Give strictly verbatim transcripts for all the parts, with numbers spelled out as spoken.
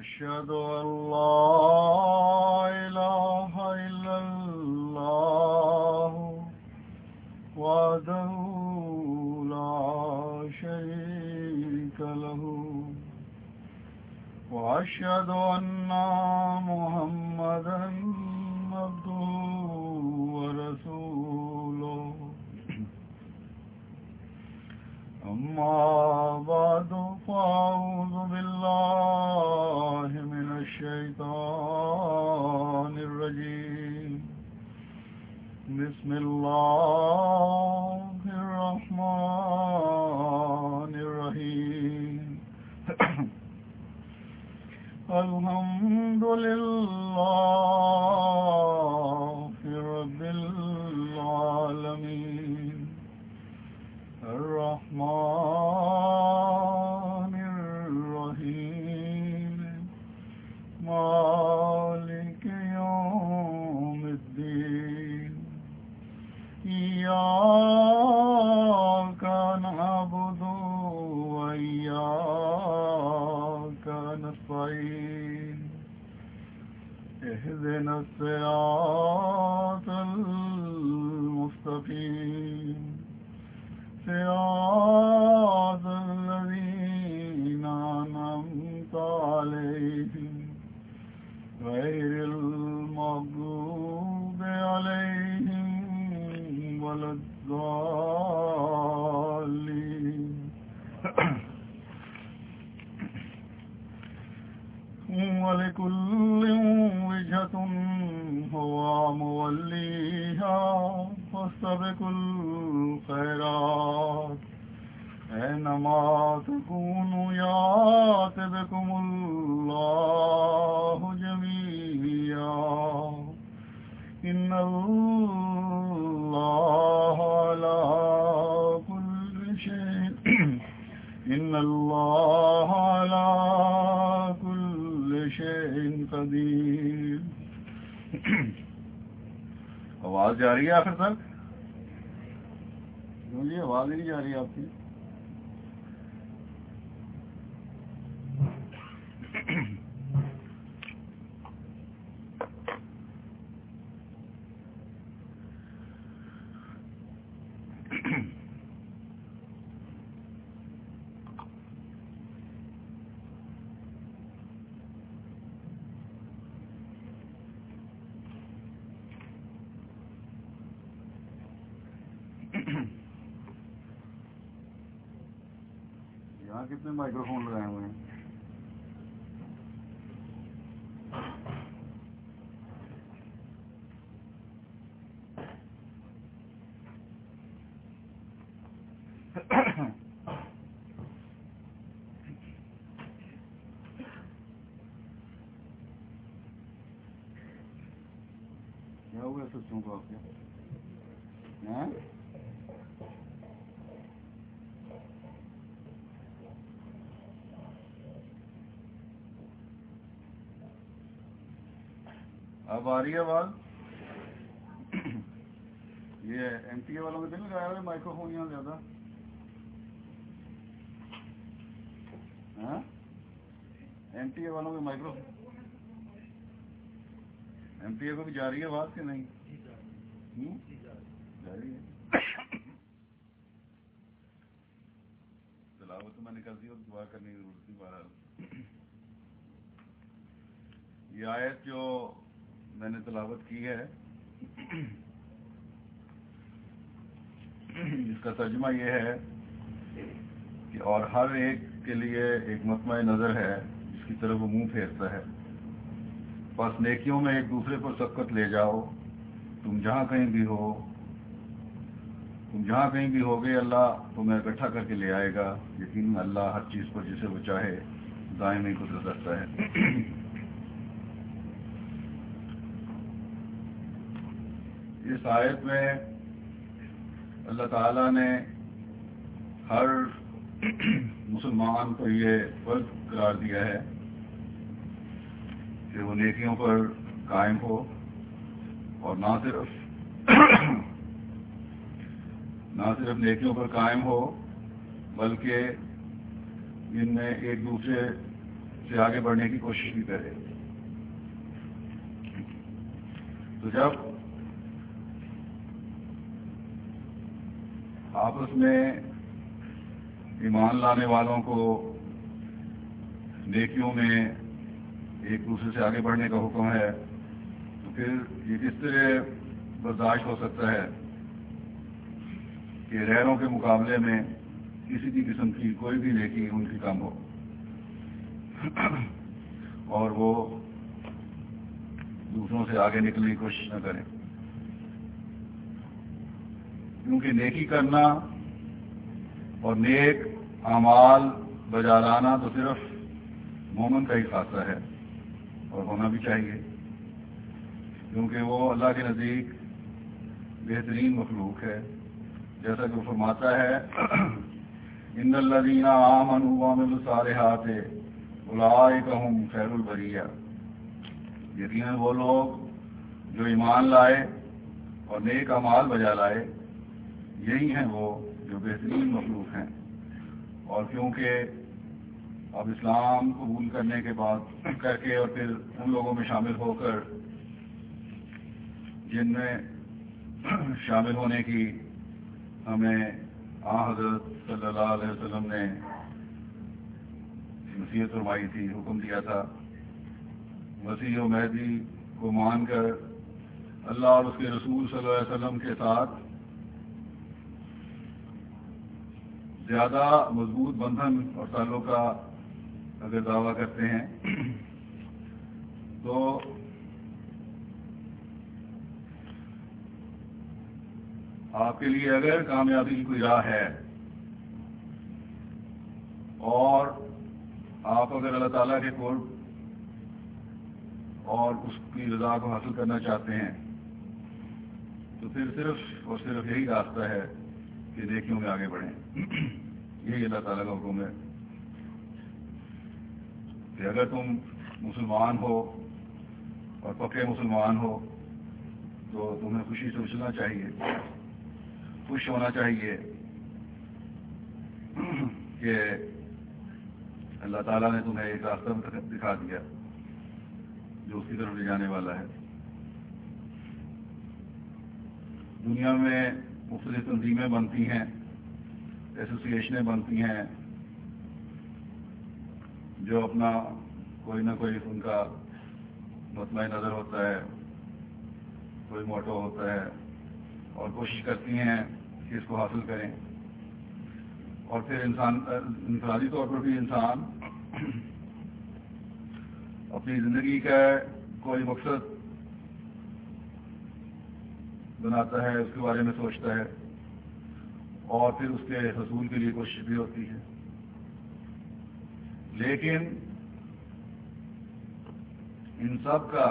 أشهد أن لا إله إلا الله وحده لا شريك له وأشهد أن محمدا عبده ورسوله أما بعد فأعوذ بالله من الشيطان الرجيم بسم الله الرحمن الرحيم الحمد لله رب العالمين الرحمن الرحيم مالك يوم الدين إياك نعبد وإياك نستعين اهدنا الصراط المستقيم صراط الذين أنعمت عليهم غير المغضوب عليهم ولا الضالين ولكل وجهة هو موليها فاستبقوا الخيرات أينما تكونوا يأت بكم الله جميعا إن الله على كل شيء إن الله على كل شيء قدير. آواز جا رہی ہے آخر تک؟ جی آواز ہی نہیں جا رہی ہے آپ کی. یہاں کتنے مائکرو فون لگائے ہوئے ہیں؟ کیا ہوا سچوں کو آپ کے؟ اب آ رہی ہے آواز؟ یہ ایم ٹی اے والوں کے دل لگایا ہوئے مائکرو فون یہاں زیادہ ایم ٹی اے والوں کے مائکرو ایم ٹی اے کو بھی جا رہی ہے آواز کہ نہیں؟ جا رہی ہے. تلاوت تو میں نے کر دی اور دعا کرنے کی ضرورت نہیں. بہرحال یہ آیت جو میں نے تلاوت کی ہے اس کا ترجمہ یہ ہے کہ اور ہر ایک کے لیے ایک مطمع نظر ہے جس کی طرف وہ منہ پھیرتا ہے. بس نیکیوں میں ایک دوسرے پر سبقت لے جاؤ. تم جہاں کہیں بھی ہو تم جہاں کہیں بھی ہوگے اللہ تمہیں اکٹھا کر کے لے آئے گا. یقیناً اللہ ہر چیز پر جسے وہ چاہے دائمی قدرت رکھتا ہے. اس آیت میں اللہ تعالیٰ نے ہر مسلمان کو یہ فرض قرار دیا ہے کہ وہ نیکیوں پر قائم ہو اور نہ صرف نہ صرف نیکیوں پر قائم ہو بلکہ ان میں ایک دوسرے سے آگے بڑھنے کی کوشش بھی کرے. تو جب آپس میں ایمان لانے والوں کو نیکیوں میں ایک دوسرے سے آگے بڑھنے کا حکم ہے تو پھر یہ کس طرح برداشت ہو سکتا ہے کہ غیروں کے مقابلے میں کسی بھی قسم کی کوئی بھی نیکی ان کی کم ہو اور وہ دوسروں سے آگے نکلنے کی کوشش نہ کریں. کیونکہ نیکی کرنا اور نیک اعمال بجا لانا تو صرف مومن کا ہی خاصہ ہے اور ہونا بھی چاہیے، کیونکہ وہ اللہ کے نزدیک بہترین مخلوق ہے. جیسا کہ وہ فرماتا ہے ان الذین آمنوا وعملوا الصالحات اولئک هم خیر البریہ. یقیناً وہ لوگ جو ایمان لائے اور نیک اعمال بجا لائے یہی ہیں وہ جو بہترین مخلوق ہیں. اور کیونکہ اب اسلام قبول کرنے کے بعد کر کے اور پھر ان لوگوں میں شامل ہو کر جن میں شامل ہونے کی ہمیں آن حضرت صلی اللہ علیہ وسلم نے نصیحت فرمائی تھی، حکم دیا تھا، مسیح و مہدی کو مان کر اللہ اور اس کے رسول صلی اللہ علیہ وسلم کے ساتھ زیادہ مضبوط بندھن اور تعلق کا اگر دعویٰ کرتے ہیں تو آپ کے لیے اگر کامیابی کی کوئی راہ ہے اور آپ اگر اللہ تعالیٰ کے قرب اور اس کی رضا کو حاصل کرنا چاہتے ہیں تو پھر صرف اور صرف یہی راستہ ہے کہ نیکیوں میں آگے بڑھیں. یہی اللہ تعالیٰ کا حکم ہے کہ اگر تم مسلمان ہو اور پکے مسلمان ہو تو تمہیں خوشی سے اچھلنا چاہیے، خوش ہونا چاہیے کہ اللہ تعالیٰ نے تمہیں ایک راستہ دکھا دیا جو اس کی طرف لے جانے والا ہے. دنیا میں مختلف تنظیمیں بنتی ہیں، ایسوسیشنیں بنتی ہیں جو اپنا کوئی نہ کوئی ان کا مطمئن نظر ہوتا ہے، کوئی موٹو ہوتا ہے اور کوشش کرتی ہیں کہ اس کو حاصل کریں. اور پھر انسان انفرادی طور پر بھی انسان اپنی زندگی کا کوئی مقصد بناتا ہے، اس کے بارے میں سوچتا ہے اور پھر اس کے حصول کے لیے کوشش بھی ہوتی ہے. لیکن ان سب کا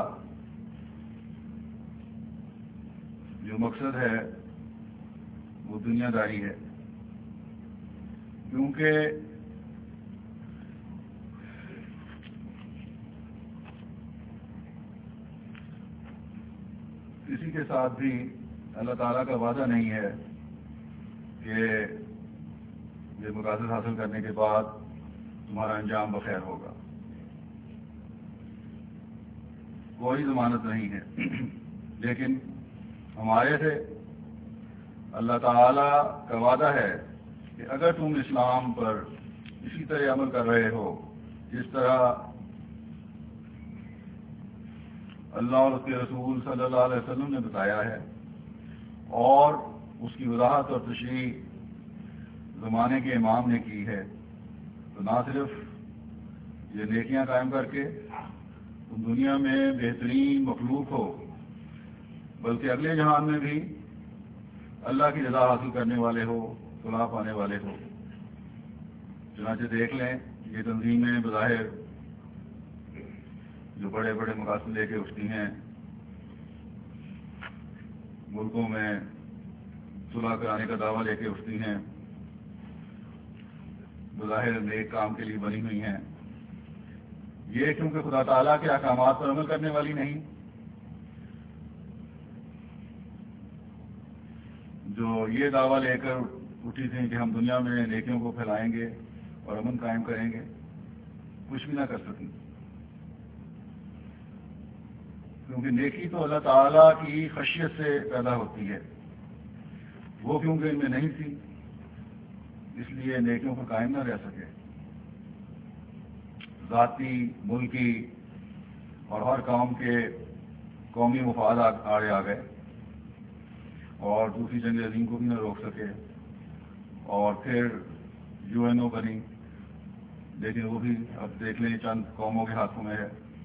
جو مقصد ہے وہ دنیا داری ہے، کیونکہ کسی کے ساتھ بھی اللہ تعالیٰ کا وعدہ نہیں ہے کہ یہ مقاصد حاصل کرنے کے بعد تمہارا انجام بخیر ہوگا. کوئی ضمانت نہیں ہے. لیکن ہمارے سے اللہ تعالیٰ کا وعدہ ہے کہ اگر تم اسلام پر اسی طرح عمل کر رہے ہو جس طرح اللہ اور اس کے رسول صلی اللہ علیہ وسلم نے بتایا ہے اور اس کی وضاحت اور تشریح زمانے کے امام نے کی ہے، تو نہ صرف یہ نیکیاں قائم کر کے تم دنیا میں بہترین مخلوق ہو بلکہ اگلے جہان میں بھی اللہ کی رضا حاصل کرنے والے ہو، صلاح پانے والے ہو. چنانچہ دیکھ لیں یہ تنظیمیں بظاہر جو بڑے بڑے مقاصد لے کے اٹھتی ہیں، ملکوں میں صلح کرانے کا دعویٰ لے کے اٹھتی ہیں، بظاہر نیک کام کے لیے بنی ہوئی ہیں. یہ کیونکہ خدا تعالیٰ کے احکامات پر عمل کرنے والی نہیں، جو یہ دعویٰ لے کر اٹھی تھیں کہ ہم دنیا میں نیکیوں کو پھیلائیں گے اور امن قائم کریں گے، کچھ بھی نہ کر سکیں، کیونکہ نیکی تو اللہ تعالیٰ کی خشیت سے پیدا ہوتی ہے، وہ کیونکہ ان میں نہیں تھی اس لیے نیکیوں پر قائم نہ رہ سکے، ذاتی، ملکی اور ہر قوم کے قومی مفاد آڑے آ گئے اور دوسری جنگ عظیم کو بھی نہ روک سکے، اور پھر یو این او بنی، لیکن وہ بھی اب دیکھ لیں چند قوموں کے ہاتھوں میں ہے۔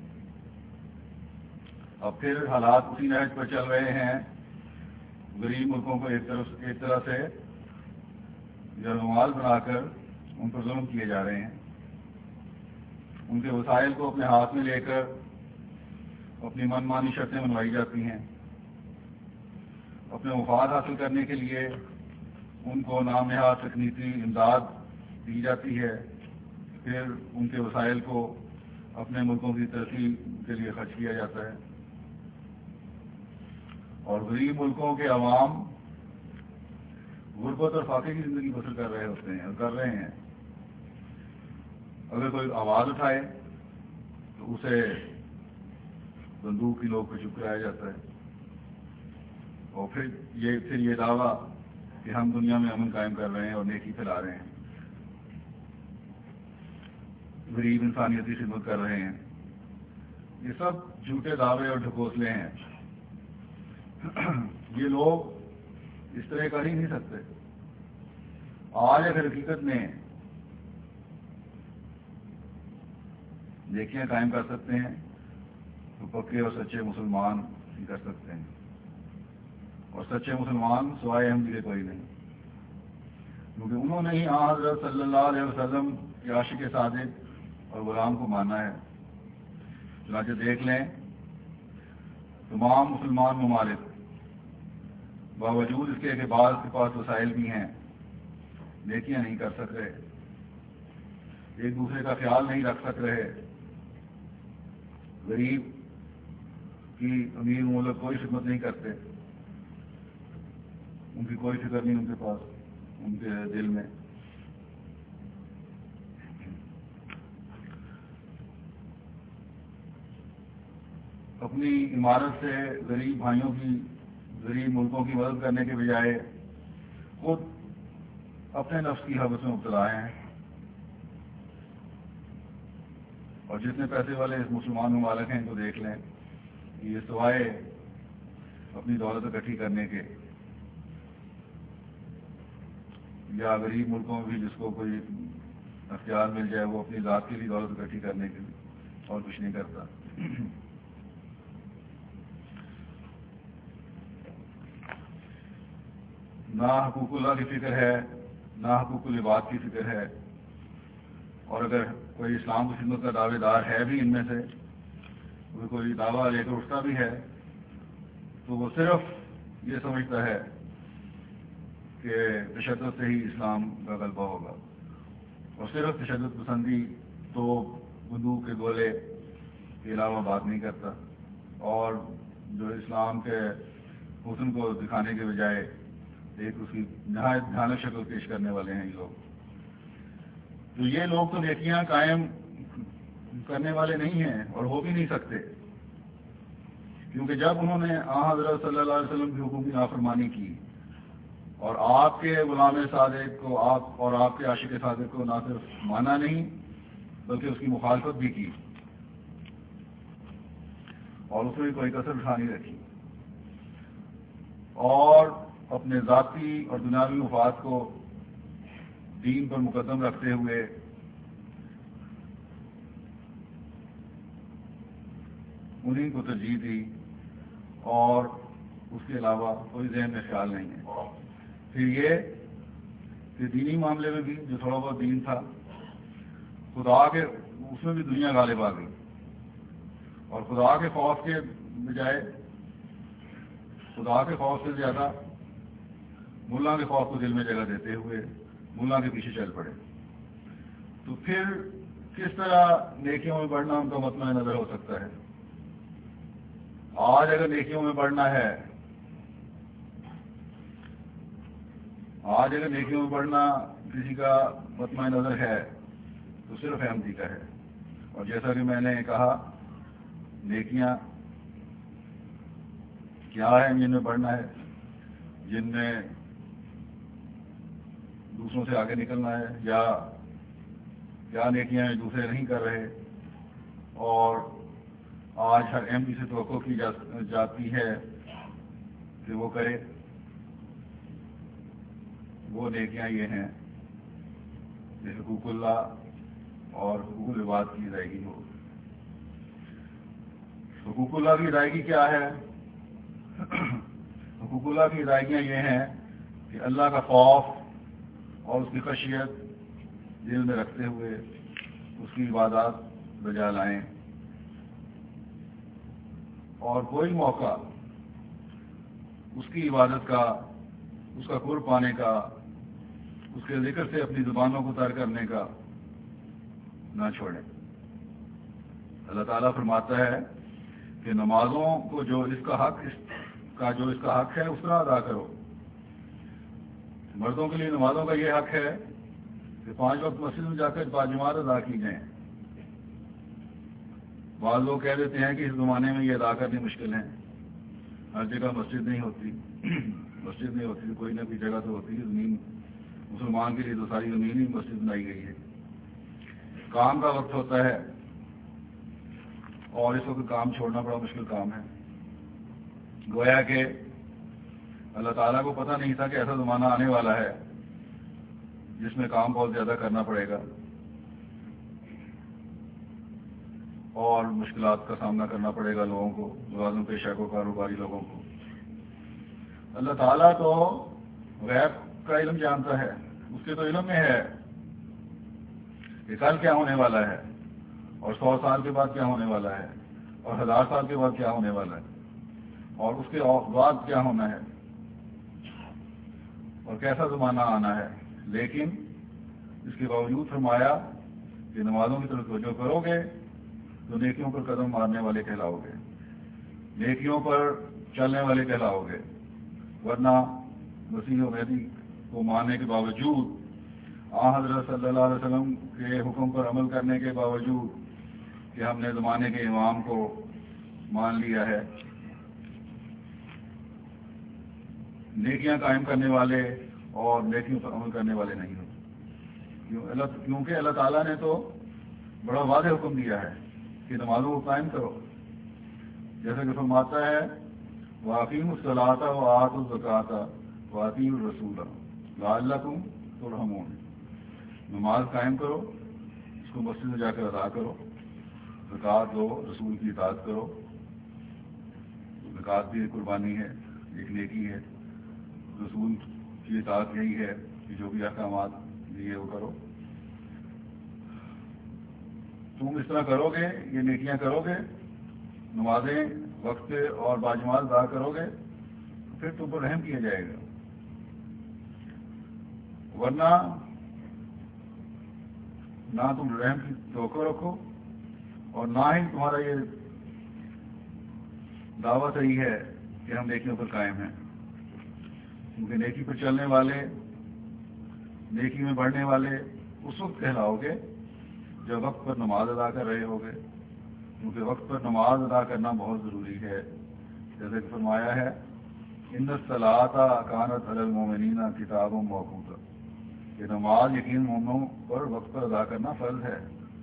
اب پھر حالات اسی نہج پر چل رہے ہیں، غریب ملکوں کو ایک طرف ایک طرح سے یرغمال بنا کر ان پر ظلم کیے جا رہے ہیں، ان کے وسائل کو اپنے ہاتھ میں لے کر اپنی من مانی شرطیں منوائی جاتی ہیں، اپنے مفاد حاصل کرنے کے لیے ان کو نام نہاد تکنیکی امداد دی جاتی ہے، پھر ان کے وسائل کو اپنے ملکوں کی ترقی کے لیے خرچ کیا جاتا ہے، اور غریب ملکوں کے عوام غربت اور فاقے کی زندگی بسر کر رہے ہوتے ہیں اور کر رہے ہیں۔ اگر کوئی آواز اٹھائے تو اسے بندوق کی نوک پہ چپ کرایا جاتا ہے، اور پھر یہ پھر یہ دعویٰ کہ ہم دنیا میں امن قائم کر رہے ہیں اور نیکی پھیلا رہے ہیں، غریب انسانیت کی خدمت کر رہے ہیں، یہ سب جھوٹے دعوے اور ڈھکوسلے ہیں۔ یہ لوگ اس طرح کر ہی نہیں سکتے۔ آج اگر حقیقت میں نیکیاں قائم کر سکتے ہیں تو پکے اور سچے مسلمان ہی کر سکتے ہیں، اور سچے مسلمان سوائے احمدی کے کوئی نہیں، کیونکہ انہوں نے ہی آن حضرت صلی اللہ علیہ وسلم کے عاشق صادق اور غلام کو مانا ہے۔ چنانچہ دیکھ لیں تمام مسلمان ممالک باوجود اس کے کہ بعض کے پاس وسائل بھی ہیں نیکیاں نہیں کر سک رہے، ایک دوسرے کا خیال نہیں رکھ سک رہے، غریب کی امیر ملک کوئی خدمت نہیں کرتے، ان کی کوئی فکر نہیں ان کے پاس، ان کے دل میں۔ اپنی عمارت سے غریب بھائیوں کی، غریب ملکوں کی مدد کرنے کے بجائے خود اپنے نفس کی حوث میں مبتلا ہیں، اور جتنے پیسے والے اس مسلمان ممالک ہیں ان کو دیکھ لیں کہ یہ سوائے اپنی دولت اکٹھی کرنے کے، یا غریب ملکوں میں بھی جس کو کوئی اختیار مل جائے وہ اپنی ذات کے لیے دولت اکٹھی کرنے کے لیے اور کچھ نہیں کرتا۔ نہ حقوق اللہ کی فکر ہے، نہ حقوق العباد کی فکر ہے، اور اگر کوئی اسلام کی خدمت کا دعوے دار ہے بھی ان میں سے، وہ کوئی دعویٰ لے کر اٹھتا بھی ہے تو وہ صرف یہ سمجھتا ہے کہ تشدد سے ہی اسلام کا غلبہ ہوگا، اور صرف تشدد پسندی تو بندوق کے گولے کے علاوہ بات نہیں کرتا، اور جو اسلام کے حسن کو دکھانے کے بجائے ایک اس کی نہایت بھیانک شکل پیش کرنے والے ہیں یہ لوگ۔ تو یہ لوگ تو نیکیاں قائم کرنے والے نہیں ہیں اور ہو بھی نہیں سکتے، کیونکہ جب انہوں نے آن حضرت صلی اللہ علیہ وسلم کی حکم کی نافرمانی کی اور آپ کے غلام صادق کو آپ اور آپ کے عاشق صادق کو نہ صرف مانا نہیں بلکہ اس کی مخالفت بھی کی، اور اس میں کوئی کسر اٹھا نہیں رکھی، اور اپنے ذاتی اور دنیاوی مفاد کو دین پر مقدم رکھتے ہوئے انہیں کو ترجیح دی، اور اس کے علاوہ کوئی ذہن میں خیال نہیں ہے۔ پھر یہ کہ دینی معاملے میں بھی جو تھوڑا بہت دین تھا، خدا کے اس میں بھی دنیا غالب آ گئی، اور خدا کے خوف کے بجائے خدا کے خوف سے زیادہ ملا کے خوف کو دل میں جگہ دیتے ہوئے ملا کے پیچھے چل پڑے۔ تو پھر کس طرح نیکیوں میں بڑھنا ان کا مطمع نظر ہو سکتا ہے؟ آج اگر نیکیوں میں بڑھنا ہے آج اگر نیکیوں میں بڑھنا کسی کا مطمع نظر ہے تو صرف احمدی کا ہے، اور جیسا کہ میں نے کہا نیکیاں کیا ہے جن میں بڑھنا ہے، جن میں دوسروں سے آگے نکلنا ہے، یا کیا نیکیاں دوسرے نہیں کر رہے اور آج ہر ایم پی سے توقع کی جا جاتی ہے کہ وہ کرے، وہ نیکیاں یہ ہیں کہ حقوق اللہ اور حقوق العباد کی ادائیگی ہو۔ حقوق اللہ کی ادائیگی کیا ہے؟ حقوق اللہ کی ادائیگیاں یہ ہیں کہ اللہ کا خوف اور اس کی خشیت دل میں رکھتے ہوئے اس کی عبادات بجا لائیں، اور کوئی موقع اس کی عبادت کا، اس کا قرب پانے کا، اس کے ذکر سے اپنی زبانوں کو تر کرنے کا نہ چھوڑیں۔ اللہ تعالیٰ فرماتا ہے کہ نمازوں کو جو اس کا حق اس کا جو اس کا حق ہے اس طرح ادا کرو۔ مردوں کے لیے نمازوں کا یہ حق ہے کہ پانچ وقت مسجد میں جا کر باجماعت ادا کی جائیں۔ بعض لوگ کہہ دیتے ہیں کہ اس زمانے میں یہ ادا کرنی مشکل ہے، ہر جگہ مسجد نہیں ہوتی مسجد نہیں ہوتی کوئی نہ کوئی جگہ تو ہوتی ہے، زمین مسلمان کے لیے تو ساری زمین ہی مسجد بنائی گئی ہے۔ کام کا وقت ہوتا ہے اور اس وقت کام چھوڑنا بڑا مشکل کام ہے۔ گویا کہ اللہ تعالیٰ کو پتہ نہیں تھا کہ ایسا زمانہ آنے والا ہے جس میں کام بہت زیادہ کرنا پڑے گا اور مشکلات کا سامنا کرنا پڑے گا لوگوں کو، ملازم پیشہ کو، کاروباری لوگوں کو۔ اللہ تعالیٰ تو غیب کا علم جانتا ہے، اس کے تو علم میں ہے کہ کل کیا ہونے والا ہے اور سو سال کے بعد کیا ہونے والا ہے اور ہزار سال کے بعد کیا ہونے والا ہے اور اس کے بعد کیا ہونا ہے اور کیسا زمانہ آنا ہے۔ لیکن اس کے باوجود فرمایا کہ نمازوں کی طرف توجہ کرو گے تو نیکیوں پر قدم مارنے والے کہلاؤ گے، نیکیوں پر چلنے والے کہلاؤ گے، ورنہ مسیح و مہدی کو ماننے کے باوجود، آن حضرت صلی اللہ علیہ وسلم کے حکم پر عمل کرنے کے باوجود کہ ہم نے زمانے کے امام کو مان لیا ہے، نیکیاں قائم کرنے والے اور نیکیوں پر عمل کرنے والے نہیں ہو، کیونکہ اللہ تعالیٰ نے تو بڑا واضح حکم دیا ہے کہ نمازوں کو قائم کرو، جیسا کہ فرماتا ہے وَأَقِیمُوا الصَّلَاةَ وَآتُوا الزَّکَاةَ وَأَطِیعُوا الرَّسُولَ لَعَلَّکُمْ تُرْحَمُونَ۔ نماز قائم کرو، اس کو مسجد میں جا کر ادا کرو، زکوٰۃ دو، رسول کی اطاعت کرو۔ زکوٰۃ بھی ایک قربانی ہے، ایک نیکی ہے، رسول کی اطاعت یہی ہے کہ جو بھی احکامات دیے وہ کرو۔ تم اس طرح کرو گے، یہ نیکیاں کرو گے، نمازیں وقت پہ اور باجماعت ادا کرو گے، پھر تم پر رحم کیا جائے گا، ورنہ نہ تم رحم کی توقع رکھو اور نہ ہی تمہارا یہ دعویٰ صحیح ہے کہ ہم نیکیوں پر قائم ہیں، کیونکہ نیکی پر چلنے والے، نیکی میں بڑھنے والے اس وقت کہلاؤ گے جب وقت پر نماز ادا کر رہے ہوگے، کیونکہ وقت پر نماز ادا کرنا بہت ضروری ہے، جیسے کہ فرمایا ہے ان الصلاۃ کانت علی المؤمنین کتابا موقوتا، کہ نماز یقین مومنوں پر وقت پر ادا کرنا فرض ہے۔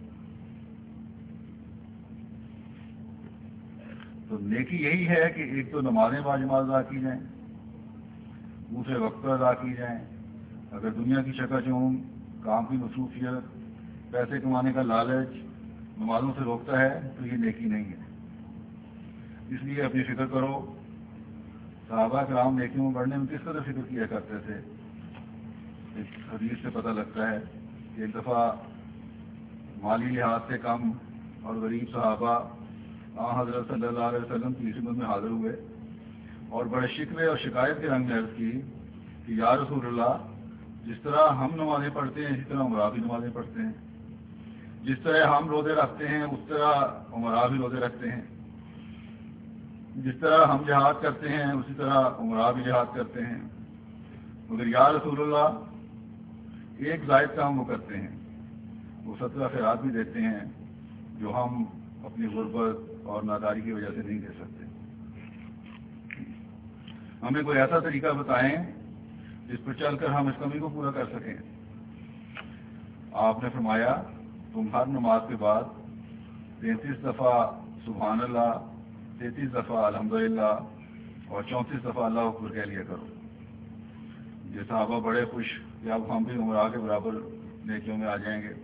تو نیکی یہی ہے کہ ایک تو نمازیں باجماعت ادا کی جائیں، دوسرے وقت پر ادا کی جائیں۔ اگر دنیا کی چکا چوند، کام کی مصروفیت، پیسے کمانے کا لالچ نمازوں سے روکتا ہے تو یہ نیکی نہیں ہے۔ اس لیے اپنی فکر کرو، صحابہ کرام نیکیوں میں بڑھنے میں کس قدر فکر کیا کرتے تھے۔ اس حدیث سے پتہ لگتا ہے کہ ایک دفعہ مالی لحاظ سے کم اور غریب صحابہ آن حضرت صلی اللہ علیہ وسلم کی خدمت میں حاضر ہوئے اور بڑے شکوے اور شکایت کے رنگ میں عرض کی کہ یا رسول اللہ، جس طرح ہم نمازیں پڑھتے ہیں اسی طرح عمرہ بھی نمازیں پڑھتے ہیں، جس طرح ہم روزے رکھتے ہیں اس طرح عمرہ بھی روزے رکھتے ہیں، جس طرح ہم جہاد کرتے ہیں اسی طرح عمرہ بھی جہاد کرتے ہیں، مگر یا رسول اللہ ایک زائد کام وہ کرتے ہیں، وہ سترہ خیرات بھی دیتے ہیں، جو ہم اپنی غربت اور ناداری کی وجہ سے نہیں دے سکتے. ہمیں کوئی ایسا طریقہ بتائیں جس پر چل کر ہم اس کمی کو پورا کر سکیں. آپ نے فرمایا تم ہر نماز کے بعد تینتیس دفعہ سبحان اللہ، تینتیس دفعہ الحمدللہ اور چونتیس دفعہ اللہ اکبر کہہ لیا کرو. یہ صحابہ بڑے خوش کہ اب ہم بھی عمرہ کے برابر نیکیوں میں آ جائیں گے.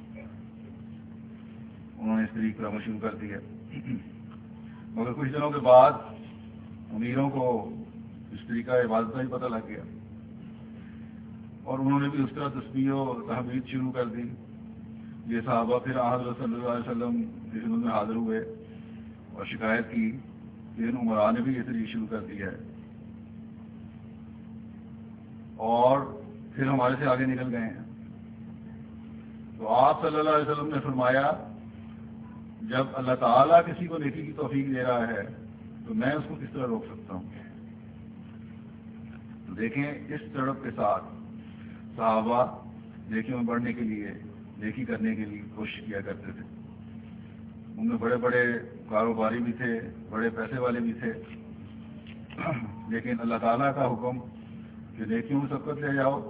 انہوں نے اس طریقے پر عمل شروع کر دیا. مگر کچھ دنوں کے بعد امیروں کو اس طریقہ عبادت کا ہی پتہ لگ گیا اور انہوں نے بھی اس طرح تسبیح و تحمید شروع کر دی. یہ صحابہ پھر حضرت صلی اللہ علیہ وسلم کی خدمت میں حاضر ہوئے اور شکایت کی کہ ان عمرا نے بھی یہ طریقہ شروع کر دیا ہے اور پھر ہمارے سے آگے نکل گئے ہیں. تو آپ صلی اللہ علیہ وسلم نے فرمایا جب اللہ تعالیٰ کسی کو نیکی کی توفیق دے رہا ہے تو میں اس کو کس طرح روک سکتا ہوں. تو دیکھیں اس تڑپ کے ساتھ صحابہ نیکیوں میں بڑھنے کے لیے، نیکی کرنے کے لیے کوشش کیا کرتے تھے. ان میں بڑے بڑے کاروباری بھی تھے، بڑے پیسے والے بھی تھے، لیکن اللہ تعالیٰ کا حکم کہ نیکیوں میں سبقت لے جاؤ،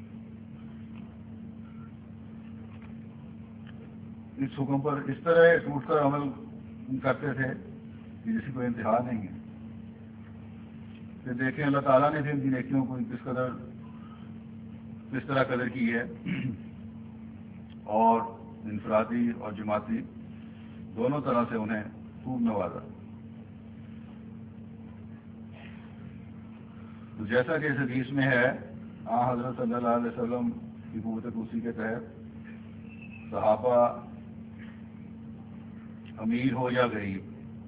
اس حکم پر اس طرح ٹوٹ کر عمل کرتے تھے کہ جس کی کوئی انتہا نہیں ہے. پھر دیکھیں اللہ تعالیٰ نے بھی ان کی نیکیوں کو کس قدر کس طرح قدر کی ہے اور انفرادی اور جماعتی دونوں طرح سے انہیں خوب نوازا. تو جیسا کہ اس حدیث میں ہے آن حضرت صلی اللہ علیہ وسلم کی قوت کرسی کے تحت صحابہ امیر ہو یا غریب،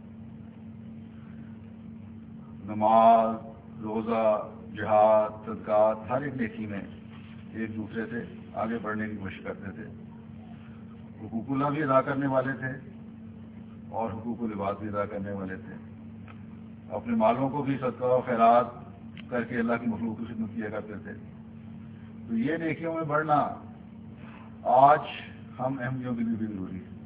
نماز، روزہ، جہاد، صدقات، ہر ایک نیکی میں ایک دوسرے سے آگے بڑھنے کی کوشش کرتے تھے. حقوق اللہ بھی ادا کرنے والے تھے اور حقوق العباد بھی ادا کرنے والے تھے. اپنے مالوں کو بھی صدقہ و خیرات کر کے اللہ کی مخلوق کی خدمت کیا کرتے تھے. تو یہ نیکیوں میں بڑھنا آج ہم احمدیوں کے لیے بھی ضروری ہے.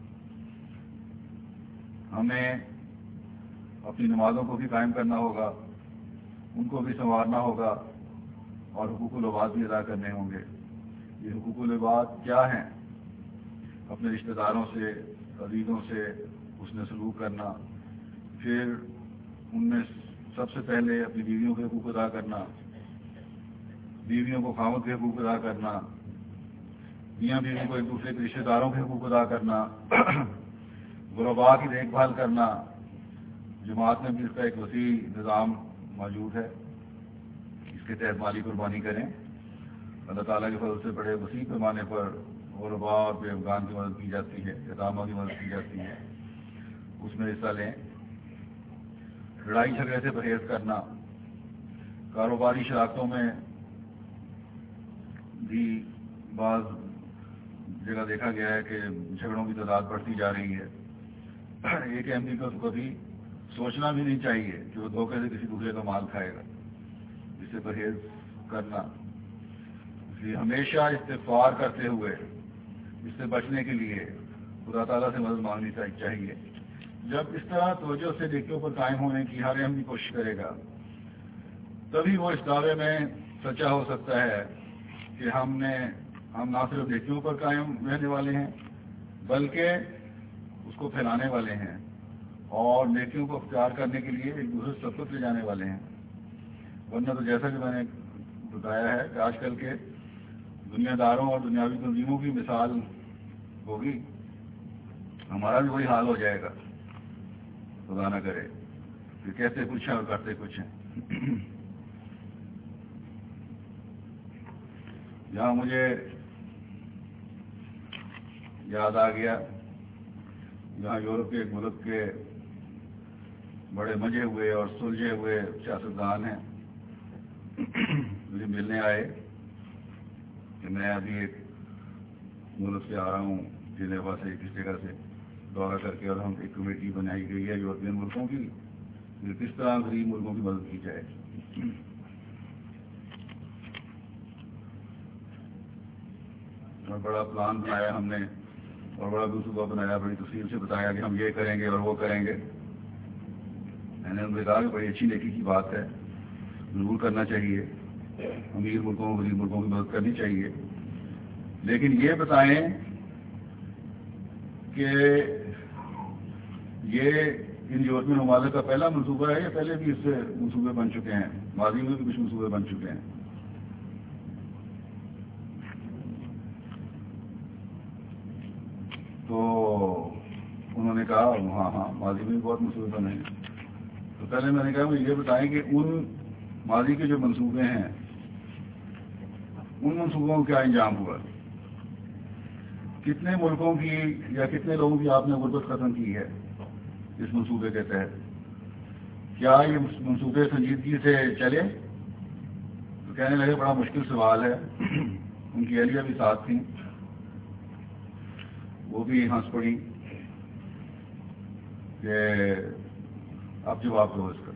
ہمیں اپنی نمازوں کو بھی قائم کرنا ہوگا، ان کو بھی سنوارنا ہوگا اور حقوق العباد بھی ادا کرنے ہوں گے. یہ حقوق العباد کیا ہیں؟ اپنے رشتہ داروں سے، عزیزوں سے حسن سلوک کرنا، پھر ان میں سب سے پہلے اپنی بیویوں کے حقوق ادا کرنا، بیویوں کو خاوند کے حقوق ادا کرنا، میاں بیوی کو ایک دوسرے کے رشتہ داروں کے حقوق ادا کرنا، غرباء کی دیکھ بھال کرنا. جماعت میں بھی اس کا ایک وسیع نظام موجود ہے. اس کے تحت مالی قربانی کریں. اللہ تعالیٰ کے فضل سے بڑے وسیع پیمانے پر غرباء اور بے افغان کی مدد کی جاتی ہے، یتاموں کی مدد کی جاتی ہے. اس میں حصہ لیں. لڑائی جھگڑے سے پرہیز کرنا. کاروباری شراکتوں میں بھی بعض جگہ دیکھا گیا ہے کہ جھگڑوں کی تعداد بڑھتی جا رہی ہے. ایک احمدی کو تو کبھی سوچنا بھی نہیں چاہیے کہ وہ دھوکے سے کسی دوسرے کا مال کھائے گا. اس سے پرہیز کرنا. اس لیے ہمیشہ استغفار کرتے ہوئے اس سے بچنے کے لیے خدا تعالیٰ سے مدد مانگنی چاہیے. جب اس طرح توجہ سے نیکیوں پر قائم ہونے کی ہر احمدی کوشش کرے گا تبھی وہ اس دعوے میں سچا ہو سکتا ہے کہ ہم نے ہم نہ صرف نیکیوں پر قائم رہنے والے ہیں بلکہ اس کو پھیلانے والے ہیں اور نیکیوں کو اختیار کرنے کے لیے ایک دوسرے سبقت لے جانے والے ہیں. ورنہ تو جیسا کہ میں نے بتایا ہے کہ آج کل کے دنیا داروں اور دنیاوی تنظیموں کی مثال ہوگی، ہمارا بھی وہی حال ہو جائے گا. خدا نہ کرے کہ کہتے کچھ ہیں اور کرتے کچھ ہیں. یہاں مجھے یاد آ گیا، یہاں یورپ کے ایک ملک کے بڑے مجے ہوئے اور سلجھے ہوئے سیاستدان ہیں، مجھے ملنے آئے کہ میں ابھی ایک ملک سے آ رہا ہوں، جنیوا سے کس جگہ سے دورہ کر کے، اور ہم ایک کمیٹی بنائی گئی ہے یورپین ملکوں کی کہ کس طرح غریب ملکوں کی مدد کی جائے. اور بڑا پلان بنایا ہم نے اور بڑا منصوبہ بنایا، بڑی تفصیل سے بتایا کہ ہم یہ کریں گے اور وہ کریں گے. میں نے ان سے کہا کہ بڑی اچھی نیکی کی بات ہے، ضرور کرنا چاہیے، امیر ملکوں غریب ملکوں کی مدد کرنی چاہیے، لیکن یہ بتائیں کہ یہ ان یورپین ممالک کا پہلا منصوبہ ہے یا پہلے بھی اس سے منصوبے بن چکے ہیں، ماضی میں بھی کچھ منصوبے بن چکے ہیں. تو انہوں نے کہا ہاں ہاں ماضی میں بھی بہت منصوبے بنے ہیں. تو پہلے میں نے کہا مجھے یہ بتائیں کہ ان ماضی کے جو منصوبے ہیں ان منصوبوں کا کیا انجام ہوا، کتنے ملکوں کی یا کتنے لوگوں کی آپ نے غربت ختم کی ہے اس منصوبے کے تحت، کیا یہ منصوبے سنجیدگی سے چلے؟ تو کہنے لگے بڑا مشکل سوال ہے. ان کی اہلیہ بھی ساتھ تھیں، وہ بھی ہنس پڑی کہ اب جواب دو اس کا.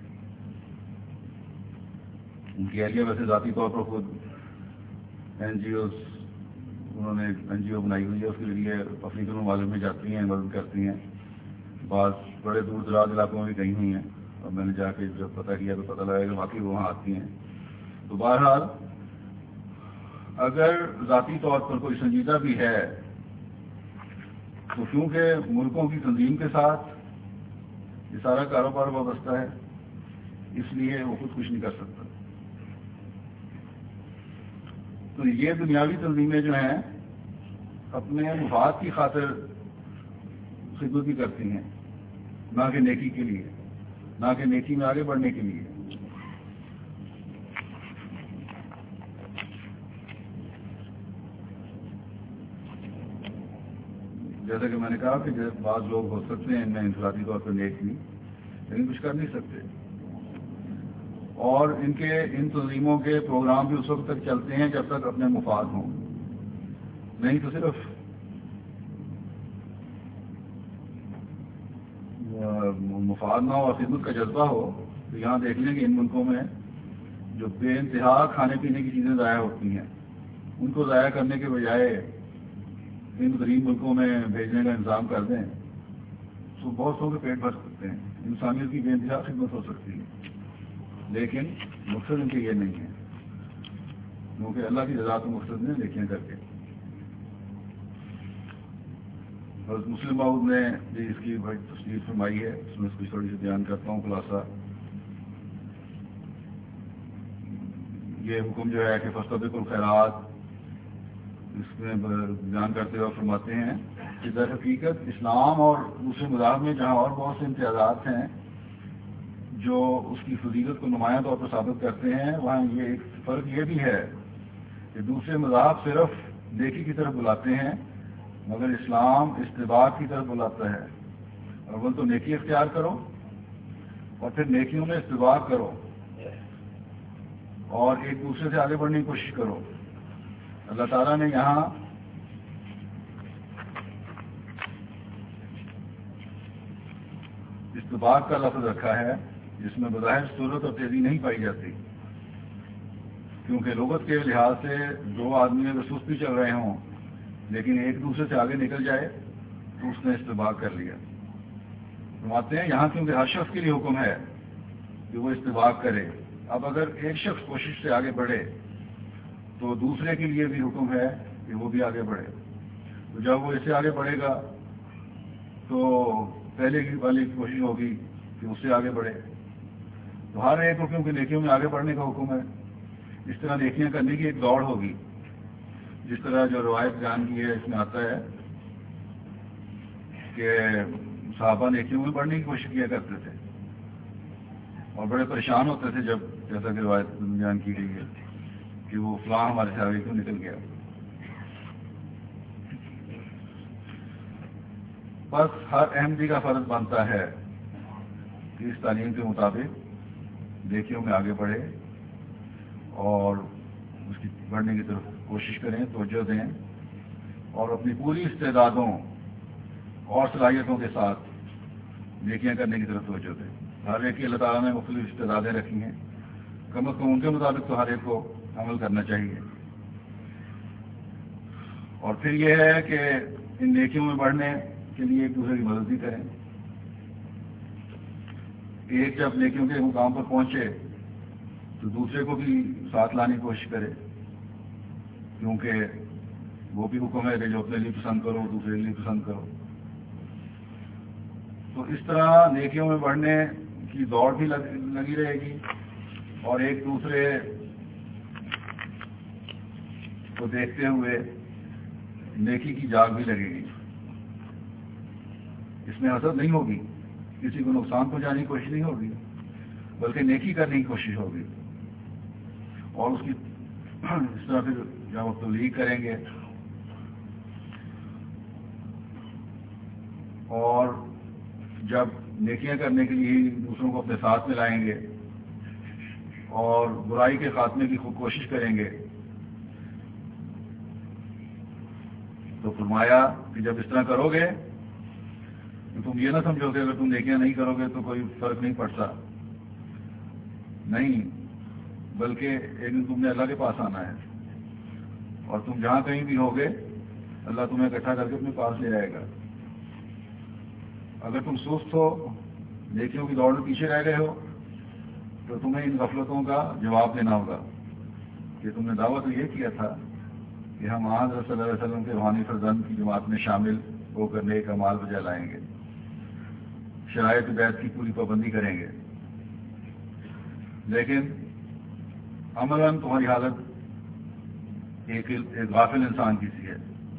ان کی اہلیہ ویسے ذاتی طور پر خود این جی اوز انہوں نے این جی او بنائی ہوئی ہے، اس کے لیے افریقی ممالک میں جاتی ہیں، مدد کرتی ہیں، بعض بڑے دور دراز علاقوں میں بھی گئی ہوئی ہیں، اور میں نے جا کے جب پتہ کیا تو پتہ لگا کہ واقعی وہاں آتی ہیں. تو بہرحال اگر ذاتی طور پر کوئی سنجیدہ بھی ہے تو کیونکہ ملکوں کی تنظیم کے ساتھ یہ سارا کاروبار وابستہ ہے، اس لیے وہ خود کچھ نہیں کر سکتا. تو یہ دنیاوی تنظیمیں جو ہیں اپنے مفاد کی خاطر خدمت بھی کرتی ہیں، نہ کہ نیکی کے لیے، نہ کہ نیکی میں آگے بڑھنے کے لیے. جیسا کہ میں نے کہا کہ بعض لوگ ہو سکتے ہیں ان میں انفرادی طور پر نیک بھی، لیکن کچھ کر نہیں سکتے. اور ان کے ان تنظیموں کے پروگرام بھی اس وقت تک چلتے ہیں جب تک اپنے مفاد ہوں، نہیں تو صرف مفاد نہ ہو اور خدمت کا جذبہ ہو. تو یہاں دیکھ لیں کہ ان ملکوں میں جو بے انتہا کھانے پینے کی چیزیں ضائع ہوتی ہیں، ان کو ضائع کرنے کے بجائے ان غریب ملکوں میں بھیجنے کا انتظام کر دیں تو بہت سو کے پیٹ بھر سکتے ہیں، انسانیت کی بے انتہا خدمت ہو سکتی ہے. لیکن مقصد ان کے یہ نہیں ہے، کیونکہ اللہ کی رضا تو مقصد نے دیکھیں کر کے. حضرت مسلم موعود نے بھی اس کی بڑی تفصیل فرمائی ہے، اس میں اس کی تھوڑی سی بیان کرتا ہوں خلاصہ. یہ حکم جو ہے کہ فاستبقوا الخیرات، اس میں بیان کرتے ہوئے فرماتے ہیں کہ در حقیقت اسلام اور دوسرے مذاہب میں جہاں اور بہت سے امتیازات ہیں جو اس کی فضیلت کو نمایاں طور پر ثابت کرتے ہیں، وہاں یہ ایک فرق یہ بھی ہے کہ دوسرے مذاہب صرف نیکی کی طرف بلاتے ہیں، مگر اسلام استباق کی طرف بلاتا ہے. اول تو نیکی اختیار کرو اور پھر نیکیوں میں استباق کرو اور ایک دوسرے سے آگے بڑھنے کی کوشش کرو. اللہ تعالیٰ نے یہاں استباق کا لفظ رکھا ہے جس میں بظاہر صورت اور تیزی نہیں پائی جاتی، کیونکہ لغت کے لحاظ سے دو آدمی اگر سست بھی چل رہے ہوں لیکن ایک دوسرے سے آگے نکل جائے تو اس نے استباق کر لیا. فرماتے ہیں یہاں کیونکہ ہر شخص کے لیے حکم ہے کہ وہ استباق کرے. اب اگر ایک شخص کوشش سے آگے بڑھے تو دوسرے کے لیے بھی حکم ہے کہ وہ بھی آگے بڑھے. تو جب وہ اس سے آگے بڑھے گا تو پہلے کی والی کوشش ہوگی کہ اس سے آگے بڑھے. تو ہر ایک کو کیونکہ نیکیوں میں آگے بڑھنے کا حکم ہے، اس طرح نیکیاں کرنے کی ایک دوڑ ہوگی. جس طرح جو روایت بیان کی ہے اس میں آتا ہے کہ صحابہ نیکیوں میں بڑھنے کی کوشش کیا کرتے تھے اور بڑے پریشان ہوتے تھے جب جیسا کہ روایت بیان کی گئی ہے کہ وہ فلاں ہمارے سے آگے کیوں نکل گیا. بس ہر احمدی کا فرض بنتا ہے کہ اس تعلیم کے مطابق نیکیوں میں آگے بڑھے اور اس کی بڑھنے کی طرف کوشش کریں، توجہ دیں اور اپنی پوری استعدادوں اور صلاحیتوں کے ساتھ نیکیاں کرنے کی طرف توجہ دیں. ہر ایک کی اللہ تعالیٰ نے مختلف استعدادیں رکھی ہیں، کم از کم ان کے مطابق تو ہر ایک کو عمل کرنا چاہیے. اور پھر یہ ہے کہ ان نیکیوں میں بڑھنے کے لیے ایک دوسرے کی مدد بھی کریں. ایک جب نیکیوں کے مقام پر پہنچے تو دوسرے کو بھی ساتھ لانے کی کوشش کرے، کیونکہ وہ بھی حکم ہے کہ جو اپنے لیے پسند کرو دوسرے کے لیے پسند کرو. تو اس طرح نیکیوں میں بڑھنے کی دوڑ بھی لگی رہے گی اور ایک دوسرے کو دیکھتے ہوئے نیکی کی جاگ بھی لگے گی. اس میں حسد نہیں ہوگی، کسی کو نقصان پہنچانے کی کوشش نہیں ہوگی، بلکہ نیکی کرنے کی کوشش ہوگی. اور اس کی اس طرح پھر جب وہ تبلیغ کریں گے اور جب نیکیاں کرنے کے لیے دوسروں کو اپنے ساتھ میں لائیں گے اور برائی کے خاتمے کی خوب کوشش کریں گے، تو فرمایا کہ جب اس طرح کرو گے تو تم یہ نہ سمجھو کہ اگر تم نیکیاں نہیں کرو گے تو کوئی فرق نہیں پڑتا، نہیں، بلکہ ایک دن تم نے اللہ کے پاس آنا ہے اور تم جہاں کہیں بھی ہوگے اللہ تمہیں اکٹھا کر کے اپنے پاس لے جائے گا. اگر تم سست ہو، نیکیوں کی دوڑ میں پیچھے رہ گئے ہو، تو تمہیں ان غفلتوں کا جواب دینا ہوگا کہ تم نے دعویٰ تو یہ کیا تھا کہ ہم حضرت صلی اللہ علیہ وسلم کے روحانی فرزند کی جماعت میں شامل ہو کر نیک اعمال بجا لائیں گے، شرائط بیعت کی پوری پابندی کریں گے، لیکن عملاً تمہاری حالت ایک ایک غافل انسان کی سی ہے.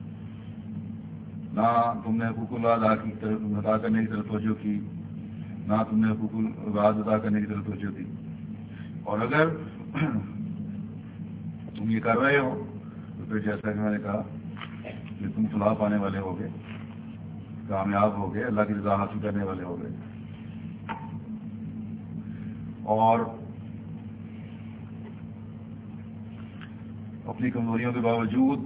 نہ تم نے حقوق اللہ ادا کی طرف ادا کرنے کی طرف توجہ کی، نہ تم نے حقوق العباد ادا کرنے کی طرف توجہ دی. اور اگر تم یہ کر رہے ہو تو پھر جیسا کہ میں نے کہا کہ تم فلاح پانے والے ہوگے، کامیاب ہوگے، اللہ کی رضا حاصل کرنے والے ہوگے. اور اپنی کمزوریوں کے باوجود